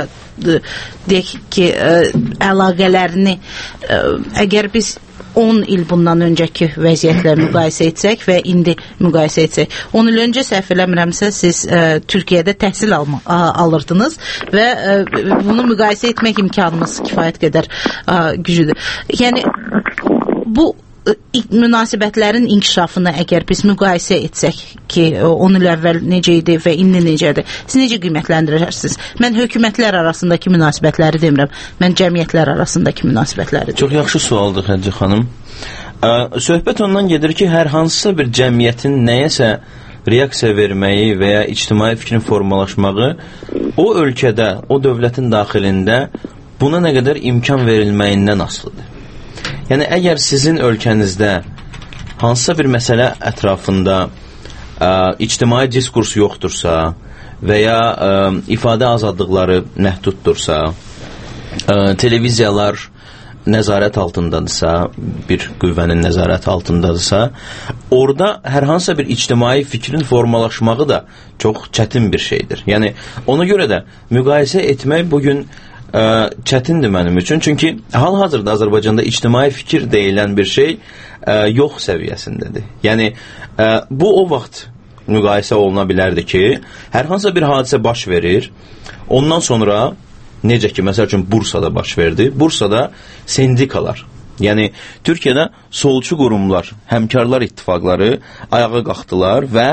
deyək ki, əlaqələrini əgər biz 10 il bundan öncəki vəziyyətlə müqayisə etsək və indi müqayisə etsək. 10 il öncə səhv eləmirəmsə siz Türkiyədə təhsil alırdınız və bunu müqayisə etmək imkanımız kifayət qədər güclüdür. Yəni bu münasibətlərin inkişafını əgər biz müqayisə etsək ki, 10 il əvvəl necə idi və indi necədir, siz necə qiymətləndirirsiniz? Mən hökumətlər arasındakı münasibətləri demirəm, mən cəmiyyətlər arasındakı münasibətləri. Çox yaxşı sualdır, Həcə xanım. Söhbət ondan gedir ki, hər hansısa bir cəmiyyətin nəyəsə reaksiya verməyi və ya ictimai fikrin formalaşmağı o ölkədə, o dövlətin daxilində buna nə qədər imkan verilməyindən asılıdır. Yəni, əgər sizin ölkənizdə hansısa bir məsələ ətrafında ictimai diskurs yoxdursa və ya ifadə azadlıqları məhduddursa, televiziyalar nəzarət altındadırsa, bir qüvvənin nəzarət altındadırsa, orada hər hansısa bir ictimai fikrin formalaşmağı da çox çətin bir şeydir. Yəni, ona görə də müqayisə etmək bugün çətindir mənim üçün. Çünki hal-hazırda Azərbaycanda ictimai fikir deyilən bir şey yox səviyyəsindədir. Yəni, bu o vaxt müqayisə oluna bilərdi ki, hər hansısa bir hadisə baş verir, ondan sonra, necə ki, məsəl üçün Bursada baş verdi, Bursada sendikalar, yəni Türkiyədə solçu qurumlar, həmkarlar ittifaqları ayağa qalxdılar və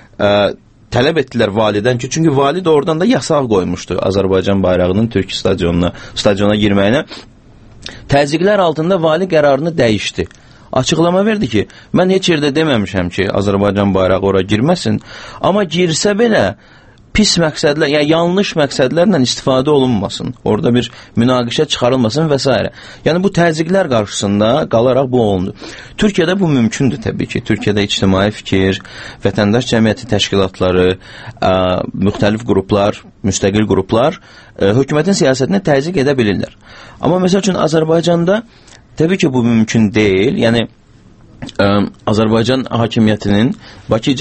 tələb etdilər validən ki, çünki valid oradan da yasaq qoymuşdu Azərbaycan bayrağının Türk stadiona girməyinə. Təzyiqlər altında vali qərarını dəyişdi. Açıqlama verdi ki, mən heç yerdə deməmişəm ki, Azərbaycan bayrağı ora girməsin, amma girsə belə pis məqsədlər, yəni yanlış məqsədlərlə istifadə olunmasın, orada bir münaqişə çıxarılmasın və s. Yəni bu təzyiqlər qarşısında qalaraq bu olundu. Türkiyədə bu mümkündür təbii ki. Türkiyədə ictimai fikir, vətəndaş cəmiyyəti təşkilatları, müxtəlif qruplar, müstəqil qruplar hökumətin siyasətinə təzyiq edə bilirlər. Amma məsəl üçün Azərbaycanda təbii ki bu mümkün deyil. Yəni Azərbaycan hakimiyyətinin Bakı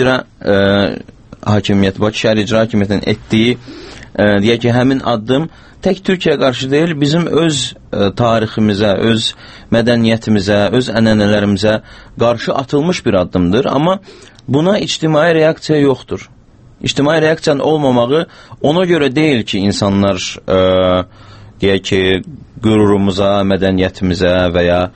şəhər icra hakimiyyətinin etdiyi, deyək ki, həmin addım tək Türkiyə qarşı deyil, bizim öz tariximizə, öz mədəniyyətimizə, öz ənənələrimizə qarşı atılmış bir addımdır. Amma buna ictimai reaksiya yoxdur. İctimai reaksiyanın olmamağı ona görə deyil ki, insanlar deyək ki, qürurumuza, mədəniyyətimizə və ya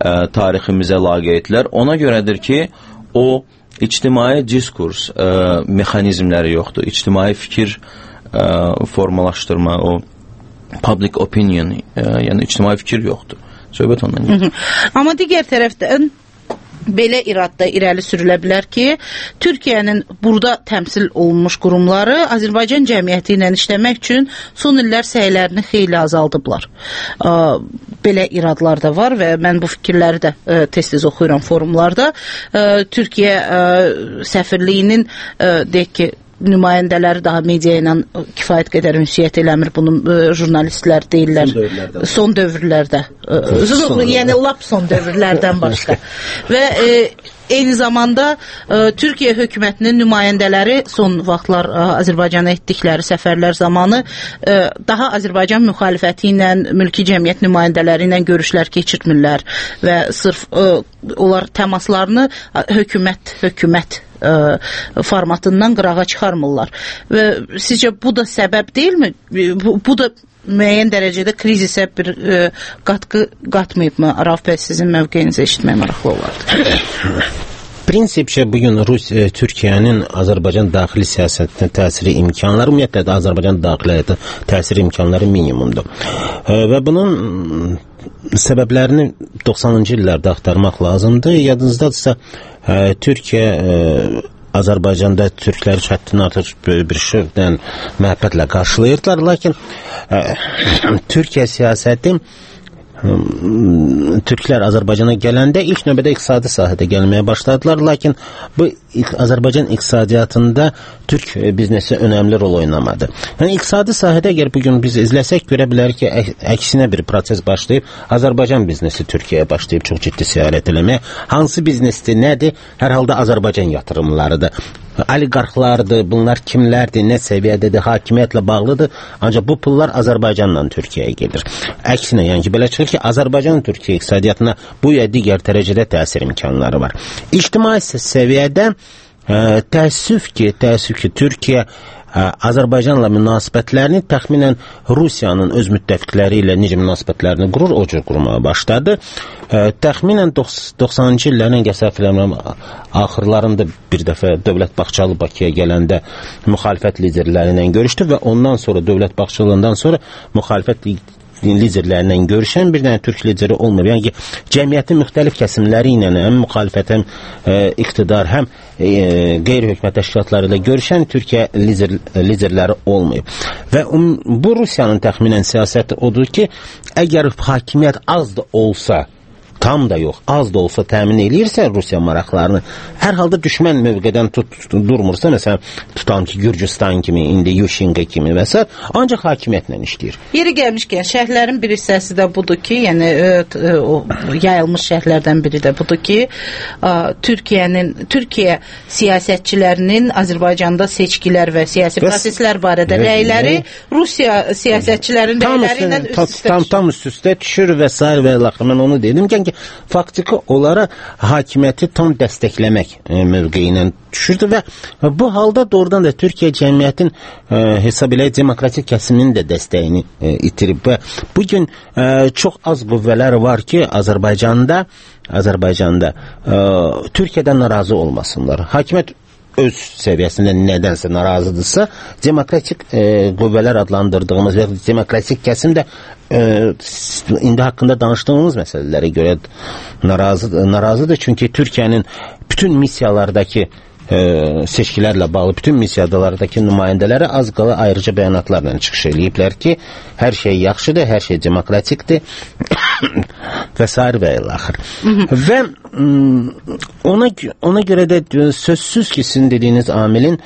tariximizə laqeydlər. Ona görədir ki, o ictimai diskurs mexanizmləri yoxdur. İctimai fikir formalaşdırma, o public opinion, yəni ictimai fikir yoxdur. Söhbət ondan gedir. Amma digər tərəfdən belə iradda irəli sürülə bilər ki, Türkiyənin burada təmsil olunmuş qurumları Azərbaycan cəmiyyəti ilə işləmək üçün son illər səylərini xeyli azaldıblar. Belə iradlar da var və mən bu fikirləri də tez-tez oxuyuram forumlarda. Türkiyə səfirliyinin deyək ki, nümayəndələri daha media ilə kifayət qədər ünsiyyət eləmir. Bunu jurnalistlər deyirlər. Son dövrlərdə. Yəni lap son dövrlərdən başqa. Və eyni zamanda Türkiyə hökumətinin nümayəndələri son vaxtlar Azərbaycana etdikləri səfərlər zamanı daha Azərbaycan müxalifəti ilə, mülki cəmiyyət nümayəndələri ilə görüşlər keçirtmirlər və sırf onlar təmaslarını hökumət formatından qırağa çıxarmırlar. Və sizcə bu da səbəb deyilmi? Bu da müəyyən dərəcədə krizisə bir qatqı qatmayıbmı? Rauf bəy, sizin mövqeyinizi eşitməyə maraqlı olardı. Prinsipcə bugün Türkiyənin Azərbaycan daxili siyasətinə təsiri imkanları, ümumiyyətlə də Azərbaycan daxili həyata təsiri imkanları minimumdur. Və bunun səbəblərini 90-cı illərdə axtarmaq lazımdır. Yadınızdadırsa, Türkiyə Azərbaycanda türkləri həddindən artıq böyük bir şövqlə, məhəbbətlə qarşılayırdılar. Lakin Türkiyə siyasəti Türklər Azərbaycana gələndə ilk növbədə iqtisadi sahədə gəlməyə başladılar. Lakin bu Azərbaycan iqtisadiyyatında Türk biznesi önəmli rol oynamadı. Yəni iqtisadi sahədə əgər bugün biz izləsək görə bilərik ki, əksinə bir proses başlayıb. Azərbaycan biznesi Türkiyəyə başlayıb çox ciddi səyahət eləməyə. Hansı biznesdir, nədir? Hər halda Azərbaycan yatırımlarıdır. Oliqarxlardır, bunlar kimlərdir, nə səviyyədədir, hakimiyyətlə bağlıdır. Ancaq bu pullar Azərbaycanla Türkiyəyə gedir. Əksinə, yəni ki, belə çıxır ki, Azərbaycan Türkiyə iqtisadiyyatına bu ya digər dərəcədə təsir imkanları var. İctimai səviyyədə təəssüf ki, Türkiyə Azərbaycanla münasibətlərini təxminən Rusiyanın öz müttəfiqləri ilə necə münasibətlərini qurur, o cür qurmağa başladı. Təxminən 90-cı illərin qəsəfləməm axırlarında bir dəfə Dövlət Baxçalı Bakıya gələndə müxalifət liderləri ilə görüşdü və ondan sonra Dövlət Baxçalığından sonra müxalifət liderlərlə görüşən bir dənə türk lideri olmuyor. Yəni ki, cəmiyyətin müxtəlif kəsimləri ilə həm müxalifət, həm iqtidar, həm qeyri-hökumət təşkilatları ilə görüşən Türkiyə liderləri olmayıb. Və bu Rusiyanın təxminən siyasəti odur ki, əgər hakimiyyət az da olsa, tam da yox, az da olsa təmin eləyirsə Rusiya maraqlarını, hər halda düşmən mövqedən durmursa, məsələn, tutam ki, Gürcüstan kimi, indi Yuşinqa kimi və s. ancaq hakimiyyətlə işləyir. Yeri gəlmişkən, şərhlərin bir hissəsi də budur ki, yəni yayılmış şərhlərdən biri də budur ki, Türkiyə siyasətçilərinin Azərbaycanda seçkilər və siyasi proseslər barədə rəyləri Rusiya siyasətçilərin rəyləri ilə üst-üstə tam üst-üstə düşür və s. və mən onu dedim ki, faktiki olaraq hakimiyyəti tam dəstəkləmək mövqeyindən düşürdü və bu halda doğrudan da Türkiyə cəmiyyətin hesab elə demokratik kəsiminin də dəstəyini itirib və bugün çox az qüvvələr var ki, Azərbaycanda Türkiyədən narazı olmasınlar. Hakimiyyət öz səviyyəsində nədənsə narazıdırsa, demokratik qüvvələr adlandırdığımız və demokratik kəsim də indi haqqında danışdığımız məsələlərə görə narazıdır. Çünki Türkiyənin bütün missiyalardakı seçkilərlə bağlı bütün missiyadalardakı nümayəndələri az qala ayrıca bəyanatlarla çıxış eləyiblər ki, hər şey yaxşıdır, hər şey demokratikdir və s. və ilaxır. Və ona görə də sözsüz ki, sizin dediyiniz amilin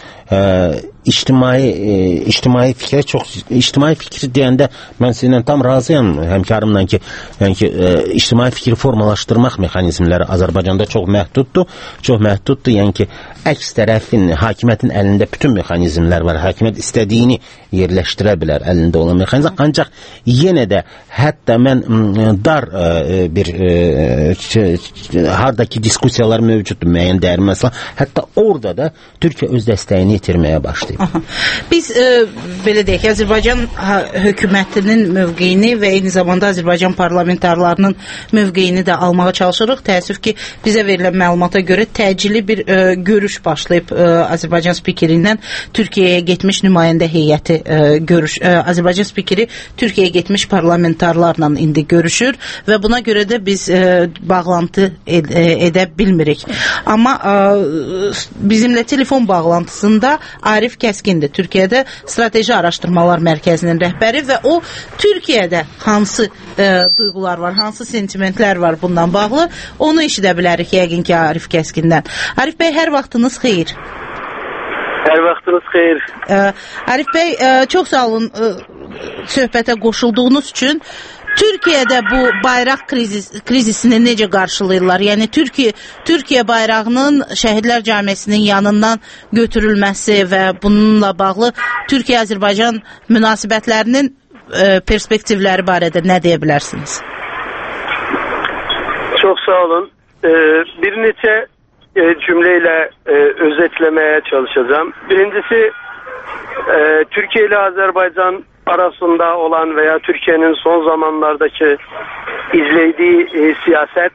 ictimai fikrə çox, ictimai fikri deyəndə mən sizinlə tam razıyam həmkarımla ki, yəni ki, ictimai fikri formalaşdırmaq mexanizmləri Azərbaycanda çox məhduddur, yəni ki, əks tərəfin, hakimiyyətin əlində bütün mexanizmlər var, hakimiyyət istədiyini yerləşdirə bilər əlində olan mexanizm, ancaq yenə də hətta mən dar bir hardakı diskusiyalar mövcuddur, müəyyən dəyər məsələ, hətta orada da Türkiyə öz dəstəyini itirməyə başlayıb. Biz belə deyək, Azərbaycan hökumətinin mövqeyini və eyni zamanda Azərbaycan parlamentarlarının mövqeyini də almağa çalışırıq. Təəssüf ki, bizə verilən məlumata görə təcili bir görüş başlayıb Azərbaycan spikerindən Türkiyəyə getmiş nümayəndə heyəti Azərbaycan spikeri Türkiyəyə getmiş parlamentarlarla indi görüşür və buna görə də biz bağlantı edə bilmirik. Amma bizimlə telefon bağlantısında Arif Kəskindir, Türkiyədə Strateji Araşdırmalar Mərkəzinin rəhbəri və o Türkiyədə hansı duyğular var, hansı sentimentlər var bundan bağlı, onu eşidə bilərik yəqin ki Arif Kəskindən. Arif bəy, hər vaxtınız xeyir. Hər vaxtınız xeyir. Arif bəy, çox sağ olun söhbətə qoşulduğunuz üçün. Türkiyədə bu bayraq krizisini necə qarşılayırlar? Yəni Türkiyə bayrağının Şəhidlər Cəmiyyəsinin yanından götürülməsi və bununla bağlı Türkiyə-Azərbaycan münasibətlərinin perspektivləri barədə nə deyə bilərsiniz? Çox sağ olun. Bir neçə cümlə ilə özetləməyə çalışacağım. Birincisi, Türkiyə ilə Azərbaycan arasında olan veya Türkiye'nin son zamanlardaki izlediği siyaset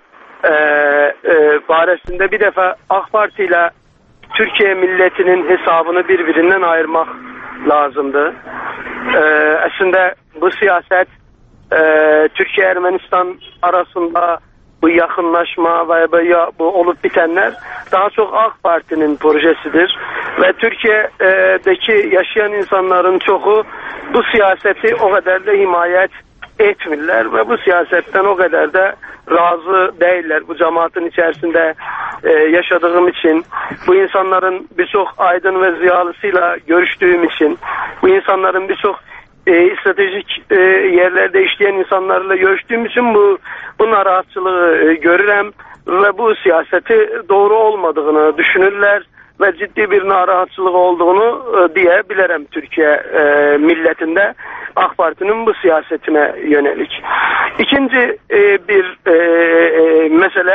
baresinde bir defa AK Parti ile Türkiye milletinin hesabını birbirinden ayırmak lazımdı. Aslında bu siyaset Türkiye-Ermenistan arasında bu yakınlaşma ve bu olup bitenler daha çok AK Parti'nin projesidir. Ve Türkiye'deki yaşayan insanların çoğu bu siyaseti o kadar da himayet etmirler ve bu siyasetten o kadar da razı değiller. Bu cemaatin içerisinde yaşadığım için, bu insanların birçok aydın ve ziyalısıyla görüştüğüm için, bu insanların birçok stratejik yerlerde işleyen insanlarla görüştüğüm için bu narahatçılığı görürüm ve bu siyaseti doğru olmadığını düşünürler ve ciddi bir narahatçılık olduğunu diyebilirim Türkiye milletinde AK Parti'nin bu siyasetine yönelik. İkinci bir mesele,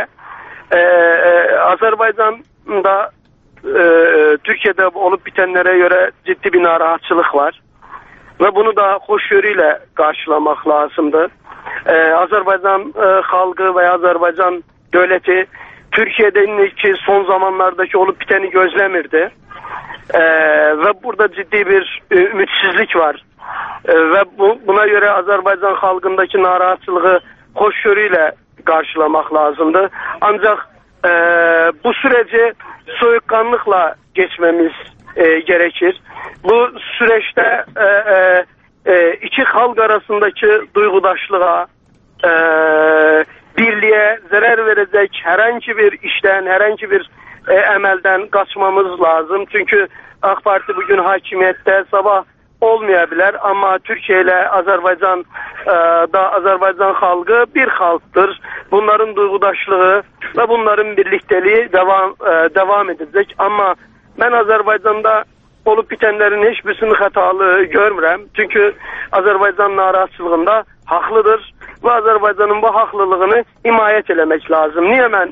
Azerbaycan'da Türkiye'de olup bitenlere göre ciddi bir narahatçılık var. Ve bunu da hoşgörüyle karşılamak lazımdı. Azerbaycan halkı ve Azerbaycan devleti Türkiye'deki son zamanlardaki olup biteni gözlemirdi. Ve burada ciddi bir ümitsizlik var. Ve buna göre Azerbaycan halkındaki narahatçılığı hoşgörüyle karşılamak lazımdı. Ancak bu süreci soyukkanlıkla geçmemiz gerekir. Bu süreçte iki halk arasındaki duygudaşlığa, birliğe zarar verecek herhangi bir işten, herhangi bir emelden kaçmamız lazım. Çünkü AK Parti bugün hakimiyette, sabah olmayabilir ama Türkiye ile Azerbaycan halkı bir halktır. Bunların duygudaşlığı ve bunların birlikteliği devam edecek. Ama ben Azerbaycan'da olup bitenlerin hiçbirisini hatalı görmürəm. Çünkü Azerbaycan narahatçılığında haklıdır ve Azerbaycan'ın bu haklılığını himayet eləmək lazım. Niye ben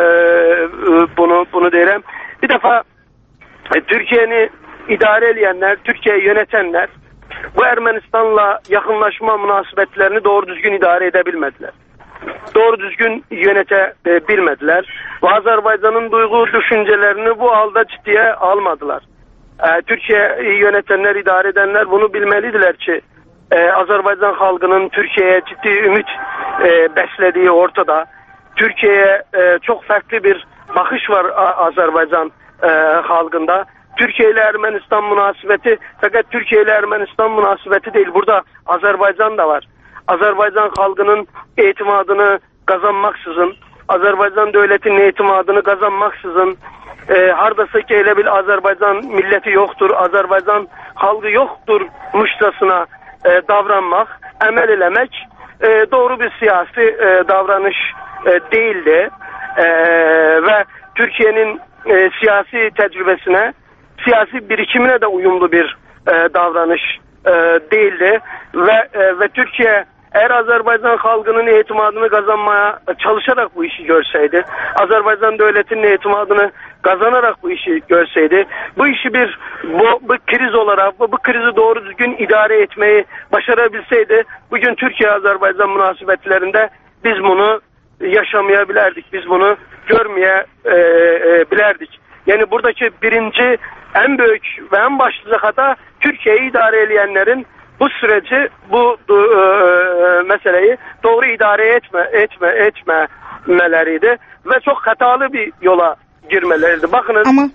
bunu deyirəm? Bir defa Türkiye'ni idare edenler, Türkiye'yi yönetenler bu Ermenistan'la yakınlaşma münasebetlerini doğru düzgün idare edebilmediler. Doğru düzgün yönetebilmediler. Ve Azerbaycan'ın duygu düşüncelerini bu halde ciddiye almadılar. Türkiye'yi yönetenler, idare edenler bunu bilmelidirler ki Azerbaycan halkının Türkiye'ye ciddi ümit beslediği ortada. Türkiye'ye çok farklı bir bakış var Azerbaycan halkında. Türkiye ile Ermenistan münasebeti, fakat Türkiye ile Ermenistan münasebeti değil, burada Azerbaycan da var. Azerbaycan halkının itimadını kazanmaksızın, Azerbaycan devletinin itimadını kazanmaksızın, hardasa ki elə bil Azerbaycan milleti yoktur, Azerbaycan halkı yoktur muşçasına davranmak, emel eləmek doğru bir siyasi davranış değildi. Ve Türkiye'nin siyasi tecrübesine, siyasi birikimine de uyumlu bir davranış değildi. Ve Türkiye eğer Azerbaycan halkının etimadını kazanmaya çalışarak bu işi görseydi, Azerbaycan devletinin etimadını kazanarak bu işi görseydi, bu işi bu kriz olarak, bu krizi doğru düzgün idare etmeyi başarabilseydi, bugün Türkiye-Azerbaycan münasebetlerinde biz bunu yaşamayabilirdik, biz bunu görmeyebilirdik. Yani buradaki birinci, en büyük ve en başlıca hata Türkiye'yi idare edenlerin bu süreci, bu meseleyi doğru idare etmemeleriydi ve çok hatalı bir yola girmeleriydi. Bakınız,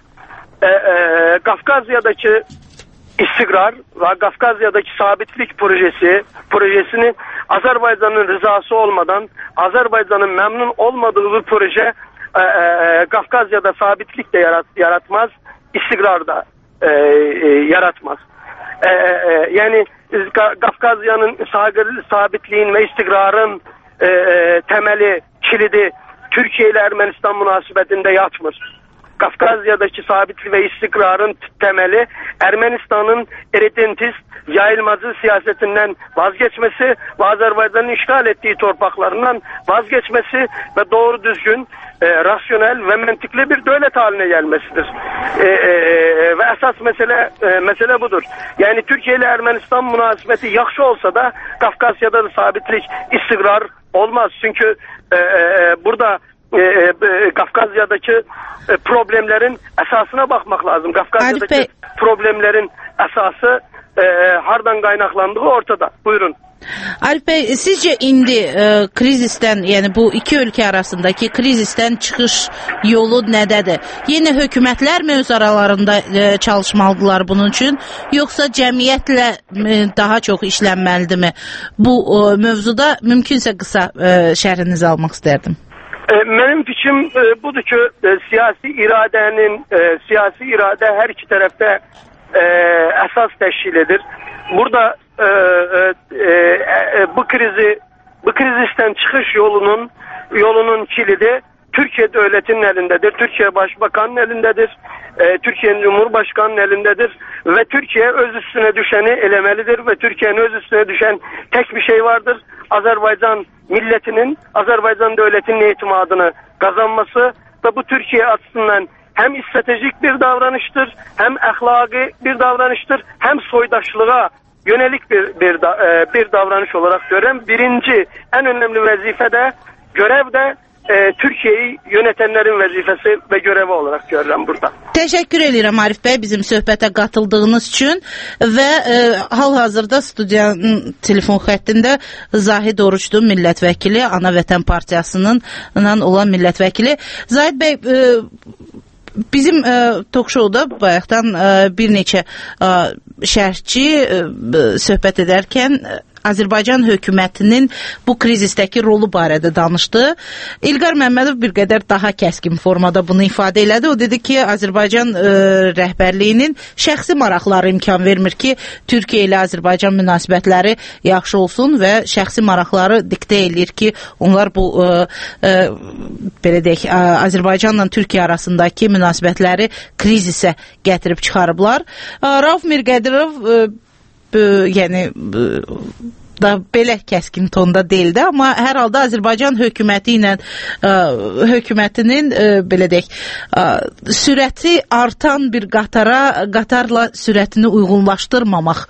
Kafkasya'daki istikrar ve Kafkasya'daki sabitlik projesini Azerbaycan'ın rızası olmadan, Azerbaycan'ın memnun olmadığı bir proje Kafkasya'da sabitlik de yaratmaz, istikrar da yaratmaz. Yani Kafkasya'nın sabitliğin ve istikrarın temeli, kilidi Türkiye ile Ermenistan münasebetinde yatmır. Kafkasya'daki sabitlik ve istikrarın temeli Ermenistan'ın eritentist, yayılmacı siyasetinden vazgeçmesi ve Azerbaycan'ın işgal ettiği torpaklarından vazgeçmesi ve doğru düzgün, rasyonel ve mantıklı bir devlet haline gelmesidir. Ve esas mesele budur. Yani Türkiye ile Ermenistan münasebeti yaxşı olsa da Kafkasya'da da sabitlik, istikrar olmaz. Çünkü burada Kafkasya'daki problemlerin esasına bakmak lazım. Kafkasya'daki problemlerin esası hardan qaynaqlandığı ortada. Buyurun. Arif Bey, sizce indi krizisten, yani bu iki ülke arasındaki krizisten çıxış yolu nədədir? Yeni hökumətlər mi öz aralarında çalışmalıdırlar bunun üçün, yoxsa cəmiyyətlə daha çox işlənməlidirmi? Bu mövzuda mümkünsə qısa şərhinizi almaq istərdim. Benim fikrim budur ki, siyasi irade her iki tarafta esas teşkil edir. Burada bu krizisten çıkış yolunun kilidi Türkiye devletinin elindedir. Türkiye Başbakanı'nın elindedir. Türkiye'nin Cumhurbaşkanı'nın elindedir. Ve Türkiye öz üstüne düşeni elemelidir. Ve Türkiye'nin öz üstüne düşen tek bir şey vardır. Azerbaycan milletinin, Azerbaycan devletinin itimadını kazanması ve bu Türkiye açısından hem stratejik bir davranıştır, hem ahlaki bir davranıştır, hem soydaşlığa yönelik bir davranış olarak görüyorum. Birinci, en önemli vazife de, görev de Türkiye'yi yönetenlerin vəzifəsi və görevi olarak görürəm burada. Teşekkür ederim Arif Bey bizim söhbətə qatıldığınız üçün və hal-hazırda studiyanın telefon xəttində Zahid Oruçlu millət-vəkili, Ana Vətən Partiyasının olan millət-vəkili. Zahid Bey, bizim talk-showda bayaqdan bir neçə şərhçi söhbət edərkən Azərbaycan hökumətinin bu krizistəki rolu barədə danışdı. İlqar Məmmədov bir qədər daha kəskin formada bunu ifadə elədi. O dedi ki, Azərbaycan rəhbərliyinin şəxsi maraqları imkan vermir ki, Türkiyə ilə Azərbaycan münasibətləri yaxşı olsun və şəxsi maraqları diktə eləyir ki, onlar bu belə deyək, Azərbaycanla Türkiyə arasındakı münasibətləri krizisə gətirib çıxarıblar. Rauf Mirqədirov yəni da belə kəskin tonda deyildi, amma hər halda Azərbaycan hökumətinin belə deyək, sürəti artan bir qatarla sürətini uyğunlaşdırmamaq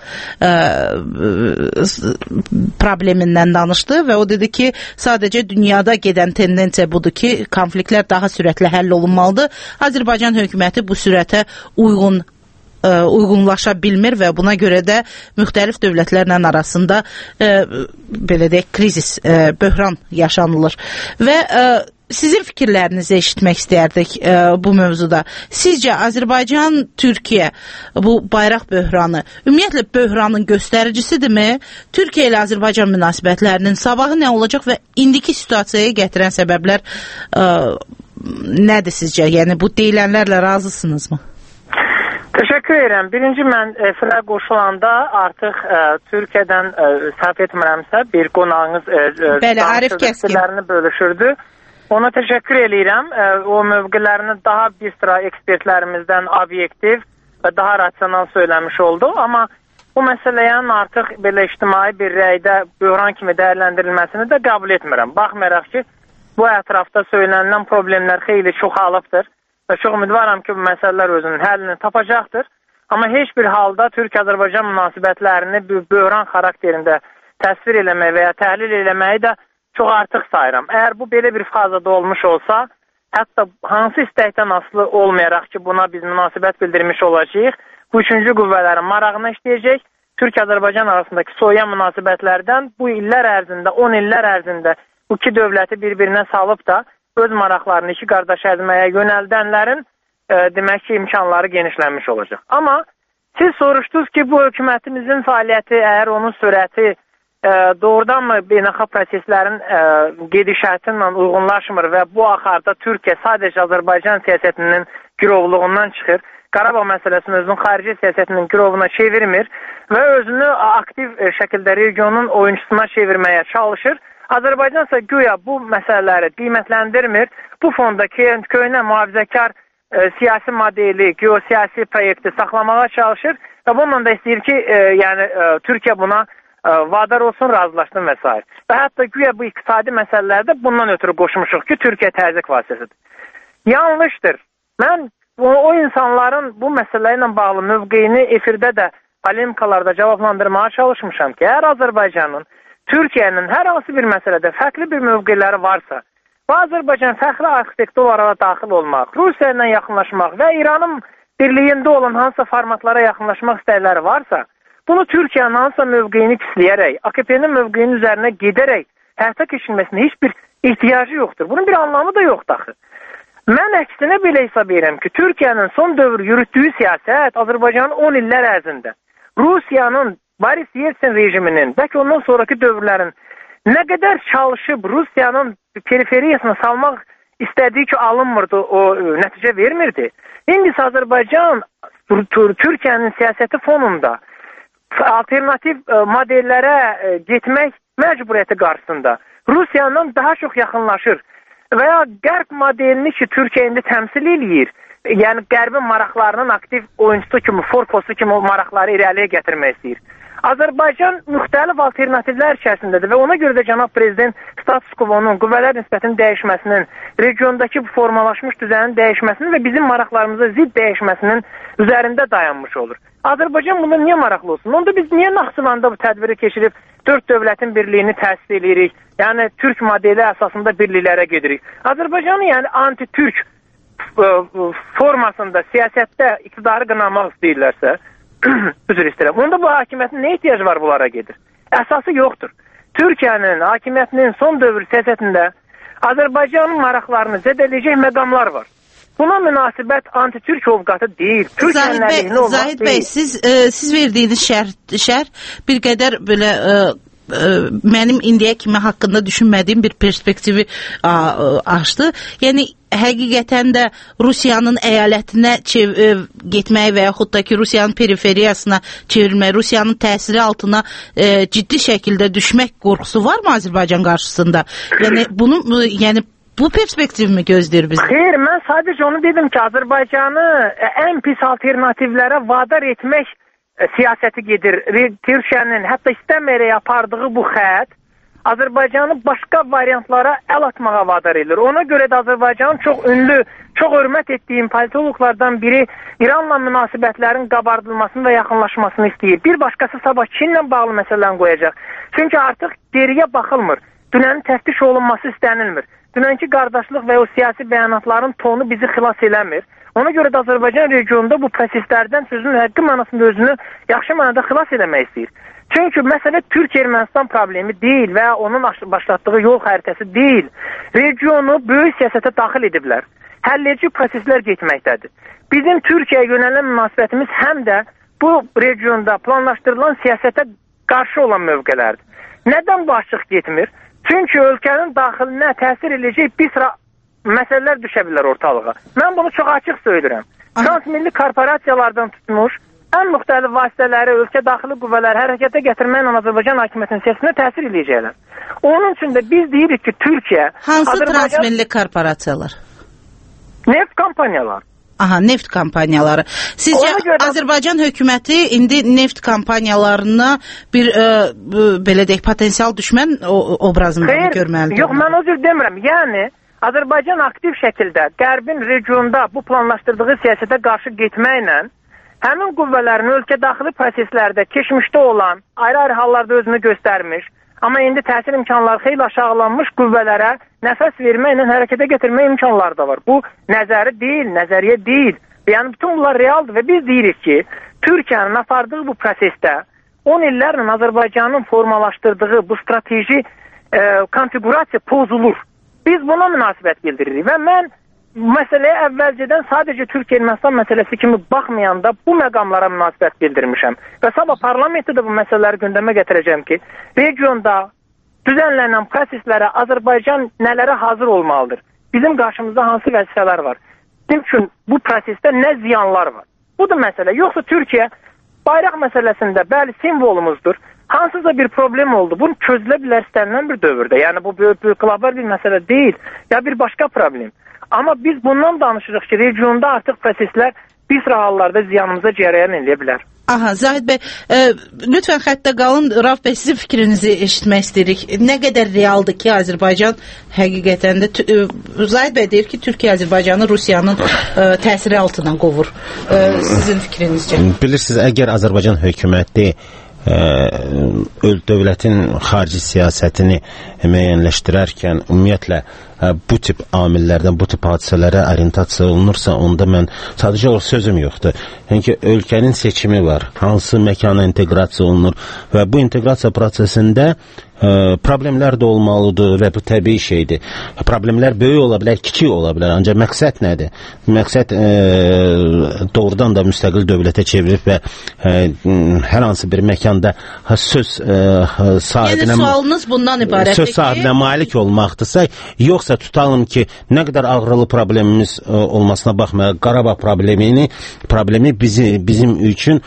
problemindən danışdı və o dedi ki, sadəcə dünyada gedən tendensiya budur ki, konfliktlər daha sürətlə həll olunmalıdır. Azərbaycan hökuməti bu sürətə uyğunlaşa bilmir və buna görə də müxtəlif dövlətlərlə arasında belə deyək, krizis, böhran yaşanılır. Və sizin fikirlərinizi eşitmək istərdik bu mövzuda. Sizcə Azərbaycan, Türkiyə bu bayraq böhranı ümumiyyətlə böhranın göstəricisidirmi? Türkiyə ilə Azərbaycan münasibətlərinin sabahı nə olacaq və indiki situasiyaya gətirən səbəblər nədir sizcə? Yəni bu deyilənlərlə razısınızmı? Teşekkür ederim. Birinci mən efirə qoşulanda artıq Türkiyədən səhv etmirəmsə bir qonağınız fikirlərini bölüşürdü. Ona teşekkür edirəm. O mövqələrini daha bir sıra ekspertlərimizdən obyektiv və daha rasional söyləmiş oldu. Amma bu məsələyin artıq belə ictimai bir rəydə böhran kimi dəyərləndirilməsini də qəbul etmirəm. Baxmayaraq ki, bu ətrafda söylənilən problemlər xeyli çoxalıbdır və çox ümidvaram ki, bu məsələlər özünün həllini tapacaqdır. Amma heç bir halda Türk-Azərbaycan münasibətlərini böhran xarakterində təsvir eləmək və ya təhlil eləməyi də çox artıq sayıram. Əgər bu belə bir fazada olmuş olsa, hətta hansı istəkdən asılı olmayaraq ki, buna biz münasibət bildirmiş olacağıq, bu üçüncü qüvvələrin marağına işləyəcək. Türk-Azərbaycan arasındakı soyuyan münasibətlərdən bu illər ərzində, 10 illər ərzində bu iki dövləti bir-birinə salıb da öz maraqlarını iki qardaş əzməyə yönəldənlərin demək ki, imkanları genişlənmiş olacaq. Amma siz soruşdunuz ki, bu hökumətimizin fəaliyyəti, əgər onun sürəti doğrudanmı beynəlxalq proseslərin gedişatı ilə uyğunlaşmır və bu axarda Türkiyə sadəcə Azərbaycan siyasətinin girovluğundan çıxır, Qarabağ məsələsini özünün xarici siyasətinin girovuna çevirmir və özünü aktiv şəkildə regionun oyuncusuna çevirməyə çalışır. Azərbaycan isə güya bu məsələləri qiymətləndirmir, bu fondakı köhnə mühafizəkar siyasi modeli, geosiyasi proyekti saxlamağa çalışır və bununla da istəyir ki, Türkiyə buna vadar olsun, razılaşsın və s. Və hətta güya bu iqtisadi məsələlərdə bundan ötürü qoşmuşuq ki, Türkiyə təzyiq vasitəsidir. Yanlışdır. Mən o insanların bu məsələ ilə bağlı mövqeyini efirdə də polemikalarda cavablandırmağa çalışmışam ki, əgər Azərbaycanın Türkiyənin hər hansı bir məsələdə fərqli bir mövqeləri varsa və Azərbaycan fərqli arxitektur olaraq daxil olmaq, Rusiya ilə yaxınlaşmaq və İranın birliyində olan hansısa formatlara yaxınlaşmaq istəkləri varsa, bunu Türkiyənin hansısa mövqeyini pisləyərək, AKP-nin mövqeyinin üzərinə gedərək həyata keçirilməsinin heç bir ihtiyacı yoxdur. Bunun bir anlamı da yoxdur axı. Mən əksinə belə hesab edirəm ki, Türkiyənin son dövr yürütdüyü siyasət Azərbaycanın 10 illər ərzində Rusiyanın, Boris Yeltsin rejiminin, bəlkə ondan sonraki dövrlərin nə qədər çalışıb Rusiyanın periferiyasına salmaq istədiyi ki, alınmırdı, o nəticə vermirdi. İndi Azərbaycan Türkiyənin siyasəti fonunda alternativ modellərə getmək məcburiyyəti qarşısında Rusiyanın daha çox yaxınlaşır və ya qərb modelini ki, Türkiyə indi təmsil eləyir, yəni qərbin maraqlarının aktiv oyuncusu kimi, forposu kimi maraqları irəliyə gətirmək istəyir. Azərbaycan müxtəlif alternativlər içərisindədir və ona görə də cənab prezident status quo-nun, qüvvələr nisbətinin dəyişməsinin, regiondakı bu formalaşmış düzənin dəyişməsinin və bizim maraqlarımıza zidd dəyişməsinin üzərində dayanmış olur. Azərbaycan bunda niyə maraqlı olsun? Onda biz niyə Naxçıvanda bu tədbiri keçirib 4 dövlətin birliyini təsis edirik? Yəni Türk modeli əsasında birliklərə gedirik. Azərbaycanı yəni anti-Türk formasında siyasətdə iqtidarı qınamaq istəyirlərsə, üzr istəyirəm. Onda bu hakimiyyətin nə ehtiyac var bunlara gedir? Əsası yoxdur. Türkiyənin hakimiyyətinin son dövr siyasətində Azərbaycanın maraqlarını zədələyəcək məqamlar var. Buna münasibət anti-Türk ovqatı deyil. Zahid bəy, siz verdiyiniz şərh bir qədər belə mənim indiyə kimi haqqında düşünmədiyim bir perspektivi açdı. Yəni həqiqətən də Rusiyanın əyalətinə getmək və yaxud da ki, Rusiyanın periferiyasına çevrilmək, Rusiyanın təsiri altına ciddi şəkildə düşmək qorxusu varmı Azərbaycan qarşısında? Yəni bu perspektivimi gözləyir bizi? Xeyr, mən sadəcə onu dedim ki, Azərbaycanı ən pis alternativlərə vadar etmək siyasəti gedir. Türkiyənin hətta istəməyərək apardığı bu xətt Azərbaycanı başqa variantlara əl atmağa vadar edir. Ona görə də Azərbaycanın çox ünlü, çox hörmət etdiyim politologlardan biri İranla münasibətlərin qabardılmasını və yaxınlaşmasını istəyir. Bir başqası sabah Çinlə bağlı məsələni qoyacaq. Çünki artıq geriyə baxılmır. Dünənin təftiş olunması istənilmir. Dünənki qardaşlıq və o siyasi bəyanatların tonu bizi xilas eləmir. Ona görə də Azərbaycan regionunda bu proseslərdən sözün həqqi mənasında özünü yaxşı mənada xilas eləmək istəyir. Çünki məsələ Türk-Ermənistan problemi deyil və onun başlatdığı yol xəritəsi deyil. Regionu böyük siyasətə daxil ediblər. Həlledici proseslər getməkdədir. Bizim Türkiyəyə yönələn münasibətimiz həm də bu regionda planlaşdırılan siyasətə qarşı olan mövqelərdir. Nədən bu açıq getmir? Çünki ölkənin daxilinə təsir edəcək bir sıra məsələlər düşə bilər ortalığa. Mən bunu çox açıq söylürəm. Transmilli korporasiyalardan tutmuş, ən müxtəlif vasitələri ölkə daxili qüvvələri hərəkətə gətirməklə Azərbaycan hakimiyyətinin siyasətinə təsir edəcəklər. Onun üçün də biz deyirik ki, Türkiyə... Hansı transmilli korporasiyalar? Neft kompaniyalar. Aha, neft kompaniyaları. Sizcə Azərbaycan hökuməti indi neft kompaniyalarına bir belə deyək potensial düşmən obrazında mı görməlidir? Yox, mən o cür demirəm. Yəni Azərbaycan aktiv şəkildə Qərbin regionda bu planlaşdırdığı siyasətə qarşı getməklə həmin qüvvələrin ölkə daxili proseslərdə keçmişdə olan ayrı-ayrı hallarda özünü göstərmiş, amma indi təsir imkanları xeyli aşağılanmış qüvvələrə nəfəs verməklə hərəkətə gətirmək imkanları da var. Bu nəzəri deyil, nəzəriyyə deyil. Yəni bütün bunlar realdır və biz deyirik ki, Türkiyənin apardığı bu prosesdə 10 illərlə Azərbaycanın formalaşdırdığı bu strateji konfigurasiya pozulur. Biz buna münasibət bildiririk və mən məsələyə əvvəlcədən sadəcə Türkiyə-Ermənistan məsələsi kimi baxmayanda bu məqamlara münasibət bildirmişəm. Və sabah parlamentdə də bu məsələləri gündəmə gətirəcəm ki, regionda düzənlənən proseslərə Azərbaycan nələrə hazır olmalıdır? Bizim qarşımızda hansı vəzifələr var? Bizim üçün bu prosesdə nə ziyanlar var? Budur məsələ. Yoxsa Türkiyə bayraq məsələsində bəli simvolumuzdur. Hansısa bir problem oldu. Bunu çözülə bilər istənilən bir dövrdə. Yəni bu böyük qlobal bir məsələ deyil. Ya bir başqa problem. Amma biz bundan danışırıq ki, regionda artıq proseslər bir sıra hallarda ziyanımıza cərəyan edə bilər. Aha, Zahid bəy, lütfən xəttə qalın. Rauf bəy, sizin fikrinizi eşitmək istəyirik. Nə qədər realdır ki, Azərbaycan həqiqətən də Zahid bəy deyir ki, Türkiyə Azərbaycanı Rusiyanın təsiri altından qovur. Sizin fikrinizcə? Bilirsiniz, əgər Azərbaycan hökuməti dövlətin xarici siyasətini müəyyənləşdirərkən ümumiyyətlə bu tip amillərdən, bu tip hadisələrə orientasiya olunursa, onda mən sadəcə o sözüm yoxdur. Yəni ölkənin seçimi var, hansı məkana inteqrasiya olunur və bu inteqrasiya prosesində problemlər də olmalıdır və bu təbii şeydir. Problemlər böyük ola bilər, kiçik ola bilər, ancaq məqsəd nədir? Məqsəd doğrudan da müstəqil dövlətə çevirib və hər hansı bir məkanda söz sahibinə, yəni sualınız bundan ibarətdir ki, söz sahibinə malik olmaqdırsa, yoxsa tutalım ki, nə qədər ağrılı problemimiz olmasına baxmayaraq, Qarabağ problemi bizim üçün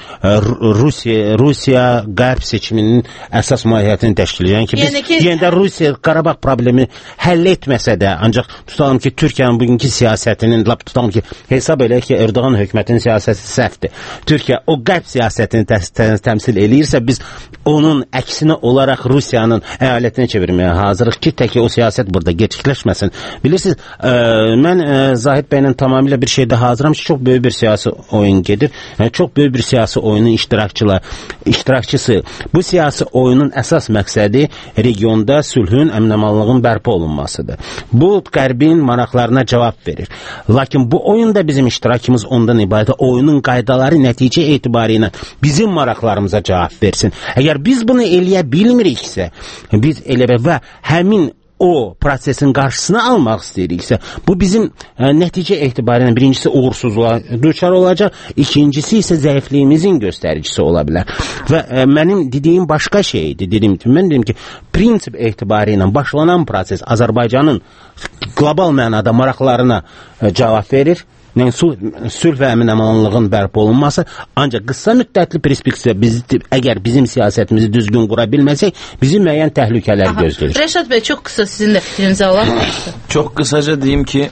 Rusiya qərb seçiminin əsas mahiyyətini təşkil edir. Yəni ki, yenə də Rusiya Qarabağ problemi həll etməsə də, ancaq tutalım ki, Türkiyənin bugünkü siyasətinin, tutalım ki, hesab eləyək ki, Erdoğan hökumətinin siyasəti səhvdir. Türkiyə o qərb siyasətini təmsil eləyirsə, biz onun əksinə olaraq Rusiyanın əyalətinə çevirməyə hazırıq ki, təki o siyasət burada gecikləşməsin. Bilirsiniz, mən Zahid bəylə tamamilə bir şeydə hazıram ki, çox böyük bir siyasi oyun gedir. Yəni, çox böyük bir siyasi oyunun iştirakçısı. Bu siyasi oyunun əsas məqsədi regionda sülhün, əmin-amanlığın bərpa olunmasıdır. Bu, qərbin maraqlarına cavab verir. Lakin bu oyunda bizim iştirakımız ondan ibarət, oyunun qaydaları nəticə etibarı ilə bizim maraqlarımıza cavab versin. Əgər biz bunu eləyə bilmiriksə, biz elə və həmin o prosesin qarşısını almaq istəyiriksə, bu bizim nəticə etibarı ilə birincisi uğursuzluğa düçar olacaq, ikincisi isə zəifliyimizin göstəricisi ola bilər. Və mənim dediyim başqa şeydir. Mən dedim ki, prinsip etibarı ilə başlanan proses Azərbaycanın qlobal mənada maraqlarına cavab verir. Yəni, sülh və əmin-amanlığın bərpa olunması, ancaq qısa müddətli perspektivdə əgər bizim siyasətimizi düzgün qura bilməsək, bizi müəyyən təhlükələr gözləyir. Rəşad bəy, çox qısa sizin də fikrinizi alaq. Çox qısaca deyim ki,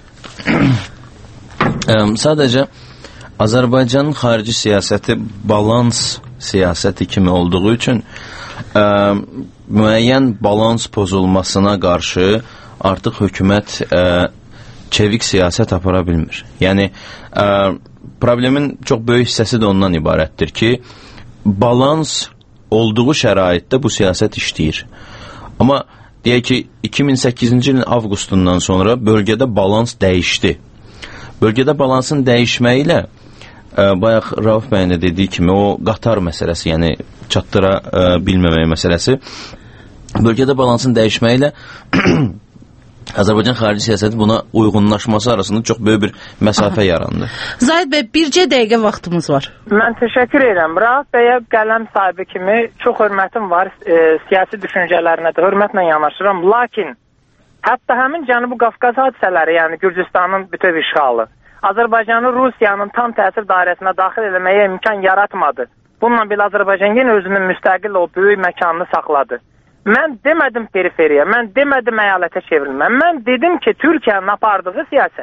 sadəcə Azərbaycanın xarici siyasəti balans siyasəti kimi olduğu üçün müəyyən balans pozulmasına qarşı artıq hökumət çevik siyasət apara bilmir. Yəni, problemin çox böyük hissəsi də ondan ibarətdir ki, balans olduğu şəraitdə bu siyasət işləyir. Amma deyək ki, 2008-ci ilin avqustundan sonra bölgədə balans dəyişdi. Bölgədə balansın dəyişməyi ilə bayaq Rauf bəyin də dediyi kimi o qatar məsələsi, yəni çatdıra bilməmək məsələsi, bölgədə balansın dəyişməyi ilə Azərbaycan xarici siyasəti buna uyğunlaşması arasında çox böyük bir məsafə yarandı. Zahid bəy, bircə dəqiqə vaxtımız var. Mən təşəkkür edirəm. Rauf bəyə qələm sahibi kimi çox hörmətim var. Siyasi düşüncələrinə də hörmətlə yanaşıram. Lakin hətta həmin Cənubi Qafqaz hadisələri, yəni Gürcüstanın bütöv işğalı, Azərbaycanı Rusiyanın tam təsir dairəsinə daxil eləməyə imkan yaratmadı. Bununla belə Azərbaycan yenə özünün müstəqil o böyük məkanını saxladı. Mən demədim periferiya, mən demədim əyalətə çevrilmə. Mən dedim ki, Türkiyənin apardığı siyasət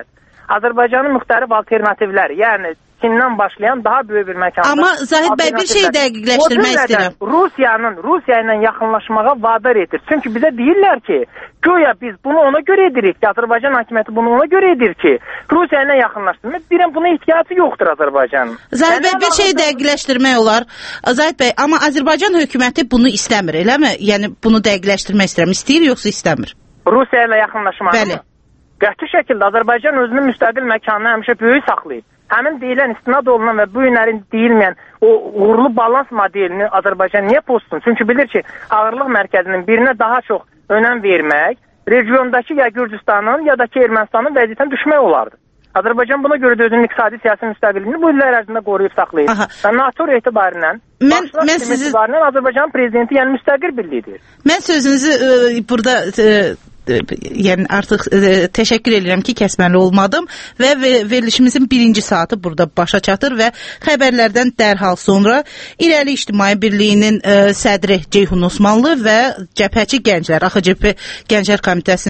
Azərbaycanın müxtəlif alternativləri, yəni Çindən başlayan daha böyük bir məkanda. Amma Zahid bəy bir şey dəqiqləşdirmək istəyirəm. Rusiya ilə yaxınlaşmağa vadar edir. Çünki bizə deyirlər ki, güya biz bunu ona görə edirik ki, Azərbaycan hakimiyyəti bunu ona görə edir ki, Rusiya ilə yaxınlaşsın. Deyirəm, buna ehtiyacı yoxdur Azərbaycanın. Zahid bəy bir şey dəqiqləşdirmək olar. Zahid bəy, amma Azərbaycan hökuməti bunu istəmir, eləmi? Yəni bunu dəqiqləşdirmək istəyirəm. İstəyir yoxsa istəmir? Rusiya ilə yaxınlaşmağı mı? Qəti şəkildə Azərbaycan özünün müstəqil məkanını həmişə böyük saxlayıb. Həmin deyilən istinad olunan və bu günlərin deyilməyən o uğurlu balans modelini Azərbaycan niyə pozsun? Çünki bilir ki, ağırlıq mərkəzinin birinə daha çox önəm vermək, regiondakı ya Gürcüstanın ya da ki Ermənistanın vəziyyətdən düşmək olardı. Azərbaycan buna görə də özünün iqtisadi siyasi müstəqilliyini bu illər ərzində qoruyub saxlayır. Və NATO etibarindən Azərbaycan prezidenti yəni müstəqil birliyidir. Mən sözünüzü burada yəni artıq təşəkkür edirəm ki, kəsməli olmadım və verilişimizin birinci saatı burada başa çatır və xəbərlərdən dərhal sonra İrəli İctimai Birliyinin sədri Ceyhun Osmanlı və Cəbhəçi Gənclər, AXCP Gənclər Komitəsinin